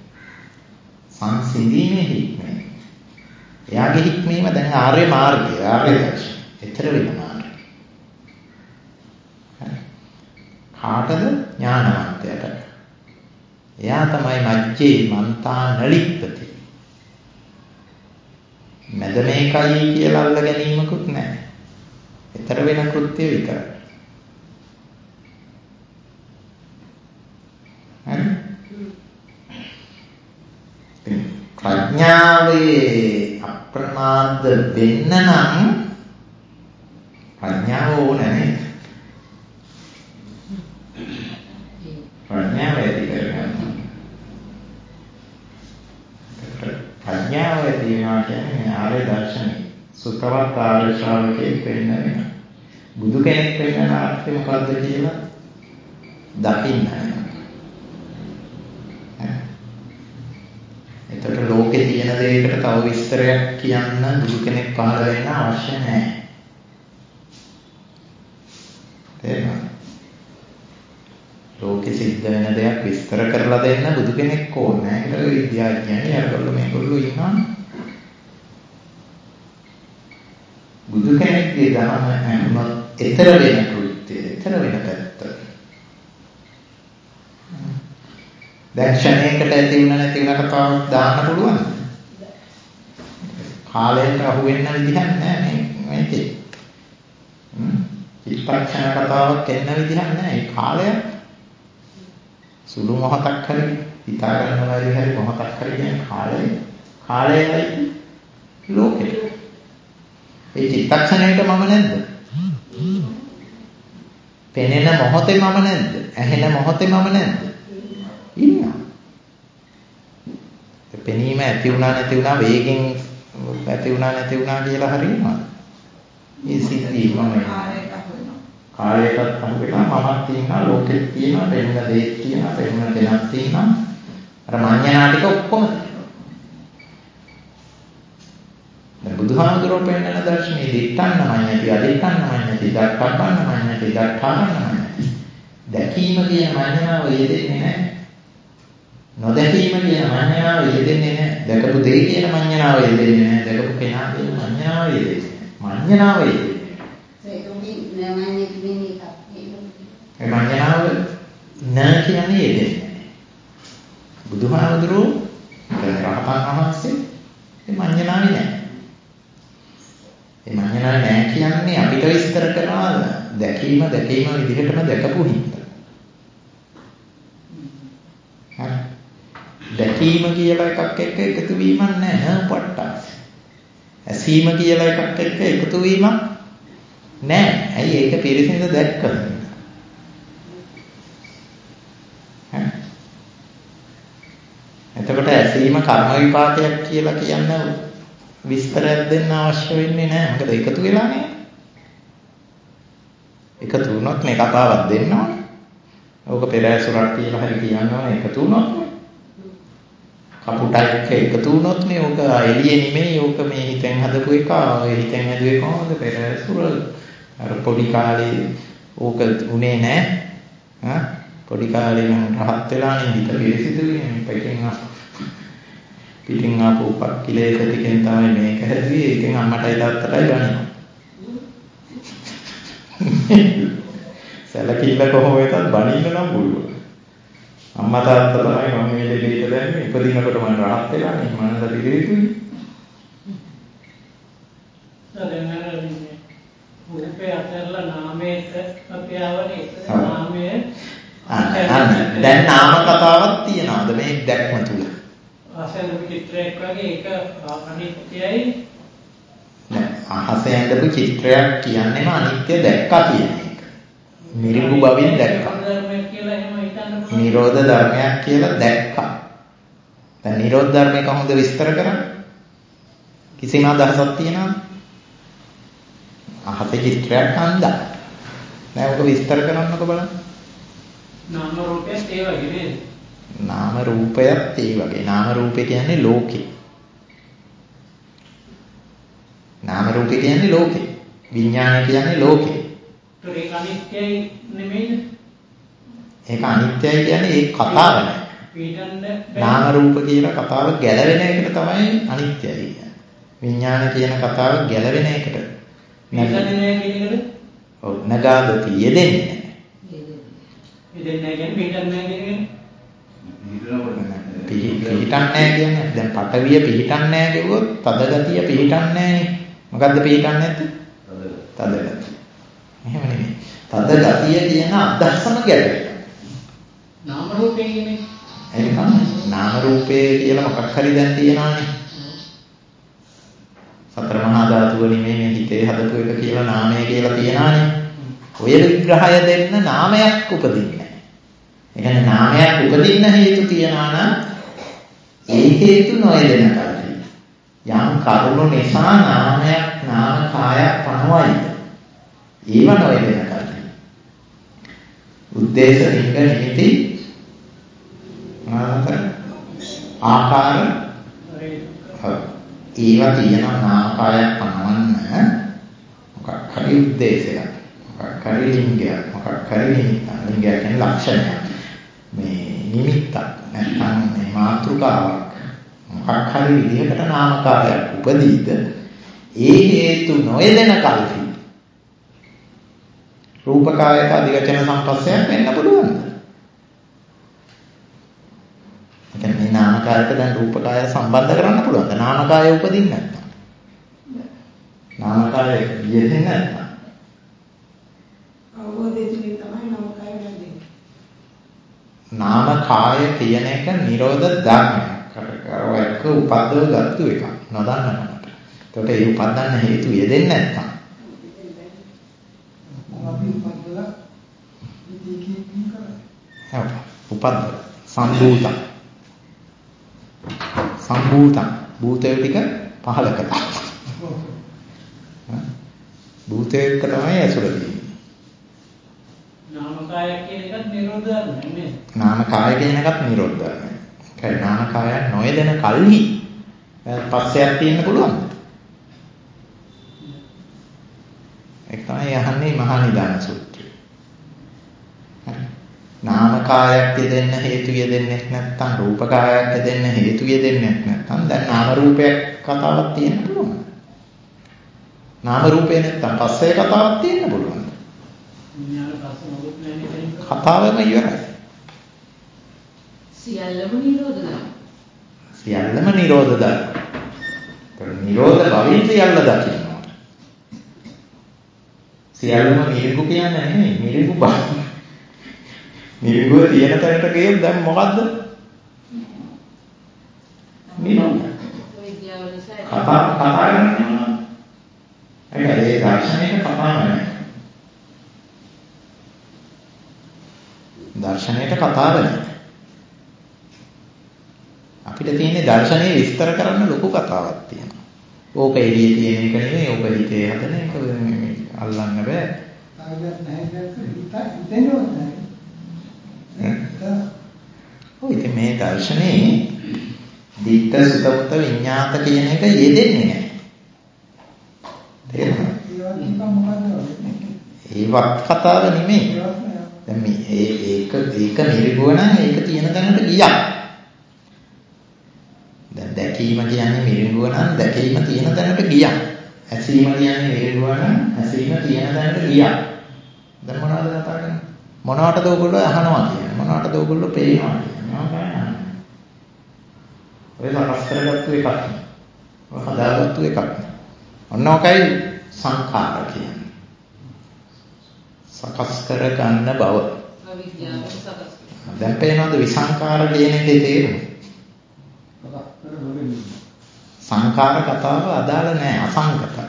සංසිඳීමේ හික්මන එයාගේ හික්මීම දැන් ආර්ය මාර්ගය ආර්ය දර්ශනය එතර වෙන මාර්ගය කාටද ඥානවන්තයට එයා තමයි මජ්ජේ මන්තා නලිප්පති මැද මේකයි කියලා අල්ල ගැනීමකුත් නැහැ. ඊතර වෙන කෘත්‍ය විතරයි. හරි? ප්‍රඥාවේ අප්‍රමාද වෙන්න නම් ප්‍රඥාව ඕනේ නේද? ප්‍රඥාව ඇති කරගන්න. ප්‍රඥාව ඇති වෙනවා කියන්නේ ආර්ය දර්ශනය. සුතවත් ආර්ය ශ්‍රාවකයෙක් වෙන්න වෙනවා. බුදු කෙනෙක් වෙන්න අර්ථය මොකද්ද කියලා දකින්න. එතකොට ලෝකේ තියෙන දෙයකට තව විස්තරයක් කියන්න බුදු කෙනෙක් පහළ වෙන්න අවශ්‍ය නැහැ. තේරුණාද? ලෝකෙ සිද්ධ වෙන දෙයක් විස්තර කරලා දෙන්න බුදු කෙනෙක් ඕනේ නැහැ. ඒකට විද්‍යාඥයන්ගේ අරගොල්ලෝ මේගොල්ලෝ ඉන්නවනේ. බුදු කෙනෙක්ගේ ධර්ම අනුව ඊතර වෙන කෘත්‍ය, ඊතර වෙන පැත්ත. දැන් ක්ෂණයකට ඇති වුණ නැති වුණ කතාවක් දාන්න පුළුවන්. කාලයට අහු වෙන්න විදිහක් නැහැ මේකේ. චිත්තක්ෂණ කතාවක් එන්න විදිහක් නැහැ. ඒ කාලය සුළු මොහොතක් හරි හිතා ගන්නවා හරි මොහොතක් හරි කියන කාලයයි ලෝකෙ. ඒ චිත්තක්ෂණයට මම නැද්ද? පෙනෙන මොහොතේ මම නැද්ද? ඇහෙන මොහොතේ මම නැද්ද? ඉන්නවා. පෙනීම ඇති වුණා නැති වුණා වේගෙන් ඇති වුණා නැති වුණා කියලා හරියනවා. මේ සිද්ධිය මම කාලයකට අහුවෙලා මමත් තියෙනවා ලෝකෙත් තියෙනවා පෙනුන දේත් තියෙනවා පෙනුන දෙයක් තියෙනවා අර මඤ්ඤණා ටික ඔක්කොම තියෙනවා. දැන් බුදුහාමුදුරුවෝ පෙන්නන දර්ශනේ දිත්තන්න මඤ්ඤති අදිත්තන්න මඤ්ඤති දක්ඛබ්බන්න මඤ්ඤති දක්ඛාරන්න මඤ්ඤති. දැකීම කියන මඤ්ඤණාව යෙදෙන්නේ නැහැ. නොදැකීම කියන මඤ්ඤණාව යෙදෙන්නේ නැහැ. දැකපු දේ කියන මඤ්ඤණාව යෙදෙන්නේ නැහැ. දැකපු කෙනා කියන මඤ්ඤණාව යෙදෙන්නේ නැහැ. මඤ්ඤණාව යෙදෙන්නේ. ඒ මඤ්ඤණාව නා කියන්නේ යෙදෙන්නේ. බුදුහාමුදුරුවෝ රහතන් වහන්සේ ඒ මඤ්ඤණාවේ නැහැ. ඒ මඤ්ඤණාවේ නැහැ කියන්නේ අපිට විස්තර කරනවා දැකීම විදිහටම දැකපු හින්දා. හරි. දැකීම කියලා එකක් එක්ක එකතු වීමක් නැහැ නපට්ටස්. ඇසීම කියලා එකක් එක්ක එකතු වීමක් නැහැ. ඇයි ඒක පිරිසිඳ දැක්කද? එතකොට ඇසීම කර්ම විපාකයක් කියලා කියන්න විස්තරයක් දෙන්න අවශ්‍ය වෙන්නේ නැහැ. මොකද එකතු වෙලා නෑ. එකතු වුණොත් මේ කතාවක් දෙන්න ඕනේ. ඕක පෙර ඇසුරක් කියලා හරි කියන්න ඕනේ එකතු වුණොත්. කපුටක් එකතු වුණොත් නේ ඕක එළියේ නෙමෙයි ඕක මේ හිතෙන් හදපු එක. ඔය හිතෙන් හදුවේ කොහොමද පෙර ඇසුර? අර පොඩි කාලේ ඕක උනේ නෑ. පොඩි කාලේ නම් රහත් වෙලානේ හිත පිරිසිදුනේ පිටින් ආපු පක්කිලේක ටිකෙන් තමයි මේක හැදුවේ. ඉතින් අම්මටයි තාත්තටයි ගන්නවා. සැලකිල්ල කොහොම වෙතත් බනින්න නම් පුළුවන්. අම්මා තාත්තා තමයි මම මේ දෙයට දැම්මේ. ඉපදිනකොට මම රහත් වෙලානේ මනස පිරිසිදුයි.
රූපේ අතරලා නාමයට අපි ආවනේ. නාමය
දැන් නාම කතාවක් තියනවාද මේ දැක්ම තුල?
අසෙන්දු චිත්‍රයක් වගේ ඒක අනිත්‍යයි.
නෑ අහසෙන්දු චිත්‍රයක් කියන්නේම අනිත්‍ය දැක්කා කියන එක. මිරිඟු බවින් දැක්කා.
ධර්මයක් කියලා එහෙම හිතන්න පුළුවන්.
නිරෝධ ධර්මයක් කියලා දැක්කා. දැන් නිරෝධ ධර්මය කොහොමද විස්තර කරන්නේ? කිසිම අදහසක් තියනවද? අහසේ චිත්‍රයක් අන්දා. නෑ ඔක විස්තර කරන්නකො බලන්න.
නාම රූපයත් ඒ වගේ නේද?
නාම රූපයත් ඒ වගේ. නාම රූපේ කියන්නේ ලෝකේ. නාම රූපේ කියන්නේ ලෝකේ. විඥානය කියන්නේ ලෝකේ.
ඒක අනිත්‍යයි නෙමෙයිද?
ඒක අනිත්‍යයි කියන්නේ ඒ කතාව නෑ.
පීඩන්න
නාම රූප කියන කතාව ගැලවෙන එකට තමයි අනිත්‍යයි කියන්නේ. විඥාන කියන කතාව ගැලවෙන එකට.
පීඩන්නේ නෑ කියන එකද?
ඔව් නගාදති යෙදෙන්නේ නෑ.
යෙදෙන්නේ නෑ කියන්නේ පීඩන්නේ නෑ කියන එකද?
පිහිටන්නේ නැහැ කියන්නේ දැන් පටවිය පිහිටන්නේ නැහැ කිව්වොත් තද ගතිය පිහිටන්නේ නැහනේ. මොකද්ද පිහිටන්නේ නැත්තේ? තද ගතිය. එහෙම නෙමෙයි. තද ගතිය කියන අදහසම ගැලවෙනවා.
නාම රූපේ කියන්නේ
ඒක නාම රූපේ කියලා මොකක් හරි දැන් තියෙනවානේ. සතර මහා ධාතු වලින් මේ හිතේ හදපු එක කියලා නාමය කියලා තියෙනවානේ. ඔය විග්‍රහය දෙන්න නාමයක් උපදින්නේ. ඒ කියන්නේ නාමයක් උපදින්න හේතු තියනවා නම් ඒ හේතු නොයදෙන කල්හි යම් කරුණු නිසා නාමයක් නාම කායක් පනවයිද ඒව නොයදෙන කල්හි උද්දේශ ලිංග නිමිති ආකාර ඒවා තියෙනවා නාමකාරයක් පනවන්න මොකක් හරි උද්දේශයක් මොකක් හරි ලිංගයක් මොකක් හරි නිමිත්තක් ලිංගයක් කියන්නේ ලක්ෂණයක් මේ නිමිත්තක් නැත්නම් මේ මාතෘකාවක් මොකක් හරි විදිහකට නාමකාරයක් උපදීද ඒ හේතු නොයදෙන කල්හි රූපකායක අධිවචන සම්පස්සයක් වෙන්න පුළුවන්. ඒ කියන්නේ නාමකායක දැන් රූපකාය සම්බන්ධ කරන්න පුළුවන්. නාමකාය උපදින්න නැත්නම්. නාමකාය යෙදෙන්නේ නැත්නම්.
අවබෝධයෙන් තමයි නාමකාය වෙන්නේ.
නාමකාය කියන එක නිරෝධ ධර්මයක්. ඒක උපද්දව ගත්තු එකක්. නොදන්නකමට. ඒකට ඒ උපදන්න හේතු යෙදෙන්නේ නැත්නම් උපද්ද සම්භූතං භූතය ටික පහල කරා භූතයක තමයි ඇසුර තියෙන්නේ
නාමකාය කියන එකත් නිරෝධ ධර්මයක් නේ
නාමකාය කියන එකත් නිරෝධ ධර්මයක් ඒකයි නාමකාය නොයදෙන කල්හි පස්සයක් තියෙන්න පුළුවන් ඒක තමයි යහන්නේ මහා නිදාන සූත්‍රය නාමකායක් යෙදෙන්න හේතු යෙදෙන්නේ නැත්නම් රූපකායක් යෙදෙන්න හේතු යෙදෙන්නේ නැත්නම් දැන් නාම රූපයක් කතාවක් තියෙන්න පුළුවන්. නාම රූපේ නැත්නම් පස්සේ කතාවක් තියෙන්න පුළුවන්. කතාවම ඉවරයි.
සියල්ලම නිරෝධ ධර්ම.
සියල්ලම නිරෝධ ධර්ම. ඒ නිරෝධ භවින් සියල්ල දකින්නවා. සියල්ලම නිරුගු කියන්නේ නෙමෙයි නිරුගු බව. නිරුගුව තියෙන තැනට ගියොත් දැන් මොකද්ද? නිරෝධ.
විද්‍යාව නිසා
කතා කරන්නේ ඒ දර්ශනයක කතාව නැහැ. දර්ශනයට කතාව නැහැ. අපිට තියෙන්නේ දර්ශනය විස්තර කරන්න ලොකු කතාවක් තියෙනවා. ඕක එළියේ තියෙන එක නෙවෙයි, ඕක හිතේ හදන එක අල්ලන්න බෑ.
ආයෙත් නැහැ හිතෙන්නේ නැහැ.
ඔය ඉතින් මේ දර්ශනේ දිට්ඨ සුතවත විඤ්ඤාත කියන එක යෙදෙන්නේ නැහැ. ඒවත් කතාව නෙමෙයි. දැන් මේ ඒක නිර්ගුණ නම් ඒක තියෙන තැනට ගියා. දැන් දැකීම කියන්නේ නිර්ගුණ නම් දැකීම තියෙන තැනට ගියා. ඇසීම කියන්නේ නිර්ගුණ නම් ඇසීම තියෙන තැනට ගියා. දැන් මොනවද කතා කරන්නේ? මොනවටද ඔයගොල්ලෝ අහනවා කියන්නේ? මොනවටද ඔයගොල්ලෝ පේනවා කියන්නේ? මොනවද? ඔය සකස් කරගත්තු එකක්. ඔය හදාගත්තු එකක්. ඔන්න ඔකයි සංඛාර කියන්නේ. සකස් කර ගන්න බව.
අවිද්‍යාව සකස් කරනවා.
දැන් පේනවද විසංඛාර කියන එකේ තේරුම? සංඛාර කතාව අදාළ නැහැ අසංකතයි.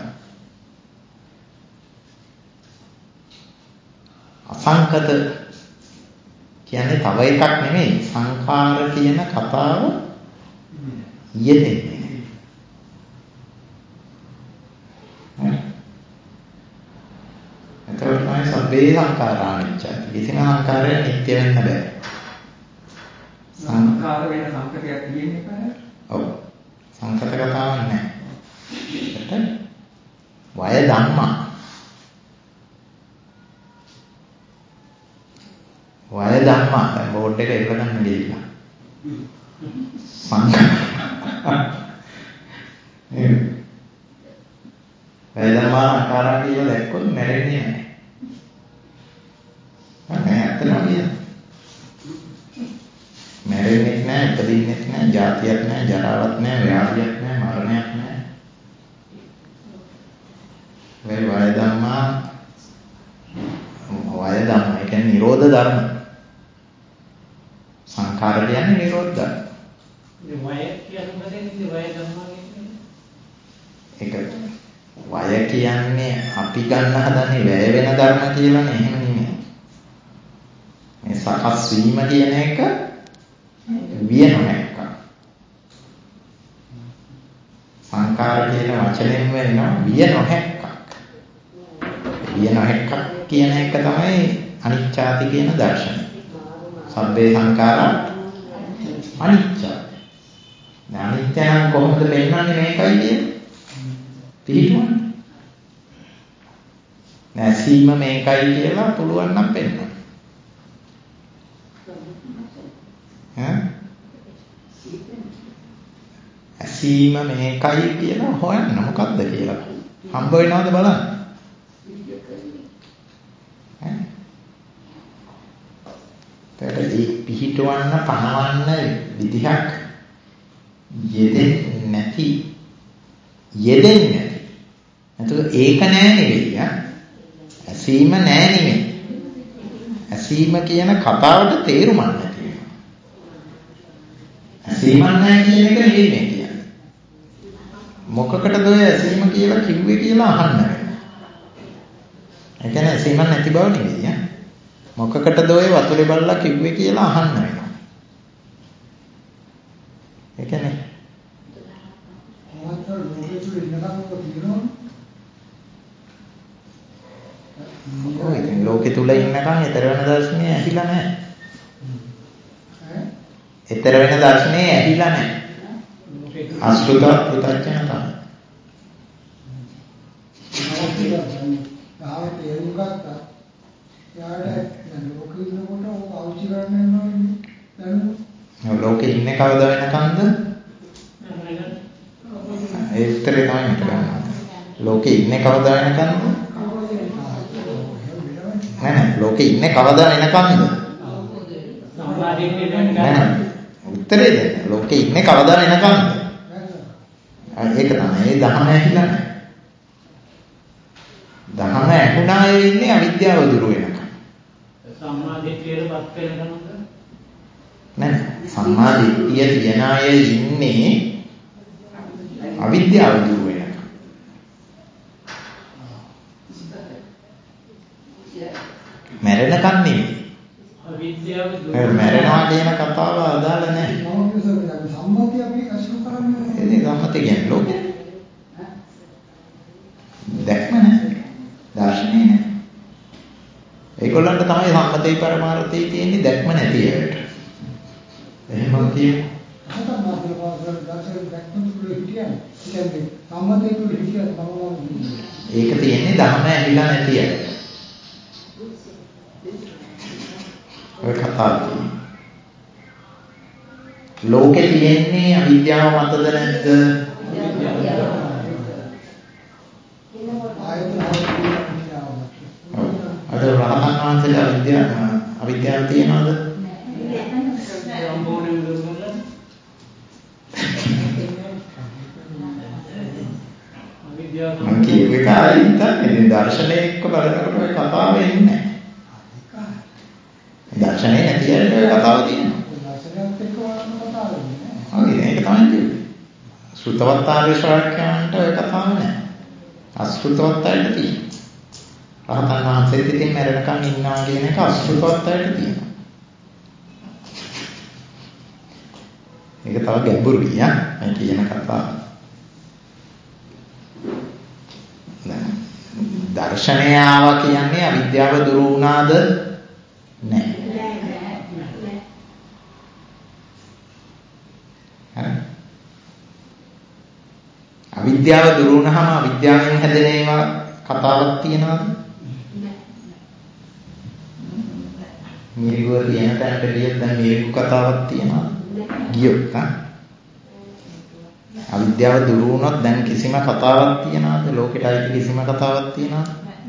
අසංකත කියන්නේ තව එකක් නෙමෙයි සංඛාර කියන කතාව යෙදෙන්නේ. එතකොට තමයි සබ්බේ සංඛාරා අනිච්චයි. කිසිම සංඛාරයක් නිට්ටය වෙන්න බෑ.
සංඛාර වෙන සංකතයක් තියෙන්නේ නැහැ.
ඔව්. සංකත කතාවක් නැහැ. ඒකට වය ධම්මා වය ධම්මා දැන් බෝඩ් එක ඉල්ල ගන්න ගිහිල්ලා වය ධම්මා අකාරා කියලා දැක්කොත් මැරෙන්නේ නැහැ. නෑ ඇත්තටම කියන්නේ මැරෙන්නේ නැහැ, උපදින්නේ නැහැ, ජාතියක් නැහැ, ජරාවක් නැහැ, ව්‍යාධියක් නැහැ, මරණයක් නැහැ. මේ වය ධම්මා වය ධම්ම ඒ කියන්නේ නිරෝධ ධර්ම. සංඛාර කියන්නේ නිරෝධ ධර්ම.
මේ වය කියන්නේ වය ධම්මා කියන්නේ
ඒක වය කියන්නේ අපි ගන්න හදන්නේ වැය වෙන ධර්ම කියලානේ එහෙම නෙමෙයි. මේ සකස් වීම කියන එක විය නොහැක්ක. සංඛාර කියන වචනයෙන් වෙනවා විය නොහැක්ක. විය නොහැක්ක කියන එක තමයි අනිච්චාති කියන දර්ශනය. සබ්බේ සංඛාරා අනිච්ච. දැන් අනිත්‍ය නම් කොහොමද පෙන්වන්නේ මේකයි කියන්නේ? පිළිතුරන්නේ. නැසීම මේකයි කියලා පුළුවන් නම් පෙන්වන්න. ඇසීම මේකයි කියලා හොයන්න මොකද්ද කියලා. හම්බ වෙනවද බලන්න. ඒ පිහිටවන්න පනවන්න විදිහක් යෙදෙන්නේ නැති. නැතුව ඒක නෑ නෙවෙයි. ඇසීම නෑ නෙවෙයි. ඇසීම කියන කතාවට තේරුමක් නැති වෙනවා. ඇසීම නෑ කියන එක නෙවෙයි මේ කියන්නේ. මොකකටද ඔය ඇසීම කියලා කිව්වේ කියලා අහන්න වෙනවා. ඒ කියන්නේ ඇසීම නැති බව නෙවෙයි. මොකකටද ඔය වතුරේ බලලා කිව්වේ කියලා අහන්න වෙනවා. ඒ කියන්නේ ලෝකෙ තුල ඉන්නකම් ඊතර වෙන දර්ශනේ ඇහිලා නැහැ. ඊතර වෙන දර්ශනේ ඇහිලා නැහැ. අසුත පුතඥ තමයි.
ආවට එවුම් ගත්තා. යාට ලෝකෙ ඉන්නකොට ඕක අවුචි කරන්න යනවා.
ලෝකෙ ඉන්නේ කවදා වෙනකන්ද? ඒ උත්තරේ තමයි මට ගන්න. ලෝකෙ ඉන්නේ කවදා වෙනකන්ද? නෑ ලෝකෙ ඉන්නේ කවදා වෙනකන්ද? නෑ උත්තරේ දෙන්න. ලෝකෙ ඉන්නේ කවදා වෙනකන්ද? ඒක තමයි. ඒ දහම ඇහිලා නෑ. දහම ඇහුණා ඉන්නේ අවිද්‍යාව දුරු වෙනකන්.
සම්මා දිට්ඨියටපත් වෙනකන්ද?
නෑ සම්මා දිට්ඨිය තියන අය ඉන්නේ අවිද්‍යාව දුරු වෙනකන්. මැරෙනකන් නෙමෙයි.
අවිද්‍යාව දුරු
මැරෙනවා කියන කතාව අදාළ නැහැ.
සම්මතිය අපි අසු කරන්නේ.
ඒ සම්මතිය කියන්නේ ලෝකෙ. දැක්ම නැහැ. දර්ශනේ නැහැ. ඒගොල්ලන්ට තමයි සම්මතේ පරමාර්ථයේ තියෙන්නේ දැක්ම නැති අයට. එහෙම කියමු. ඒක තියෙන්නේ ධර්ම ඇහිලා නැති අයට. ඔය කතාව ලෝකෙ තියෙන්නේ අවිද්‍යාව මතද නැද්ද? අද රහතන් වහන්සේලා අවිද්‍යාව තියනවද? මම කියුවේ කායි හිතන්නේ දර්ශනය එක්ක බලනකොට ඔය කතාව එන්නේ නැහැ. දර්ශනය නැති අයට ඔය කතාව තියෙනවා.
දර්ශනයත් එක්ක බලන කතාව එන්නේ නැහැ.
හරි ඒක තමයි කිව්වේ. ශ්‍රුතවත් ආර්ය ශ්‍රාවකයන්ට ඔය කතාව නැහැ. අශ්‍රුතවත් අයට තියෙනවා. රහතන් වහන්සේත් ඉතින් මැරෙනකන් ඉන්නවා කියන එක අශ්‍රුතවත් අයට තියෙනවා. ඒක තව ගැඹුරුයි මේ කියන කතාව. දර්ශනය ආවා කියන්නේ අවිද්‍යාව දුරු වුණාද? නැහැ. අවිද්‍යාව දුරු වුණාම අවිද්‍යාවෙන් හැදෙන ඒවා කතාවක් තියනවද? මිරිගුව තියෙන තැනට ගියොත් දැන් මිරිගු කතාවක් තියනවද? ගියොත් අවිද්‍යාව දුරු වුණොත් දැන් කිසිම කතාවක් තියනවද? ලෝකෙට අයිති කිසිම කතාවක් තියනවද?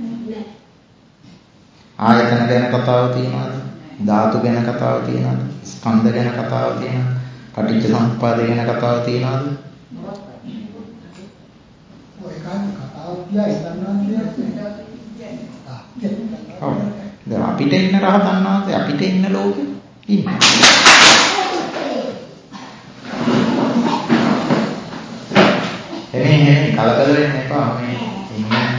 ආයතන ගැන කතාව තියනවද? ධාතු ගැන කතාව තියනවද? ස්කන්ධ ගැන කතාව තියනවද? පටිච්ච සමුප්පාද ගැන කතාව තියනවද?
ඔය කතාව කියලා ඉතන්නා
දැන් අපිට ඉන්න රහතන් වහන්සේ අපිට ඉන්න ලෝකෙ ඉන්නේ. එහෙනම් කලබල වෙන්න එපා මේ ඉන්න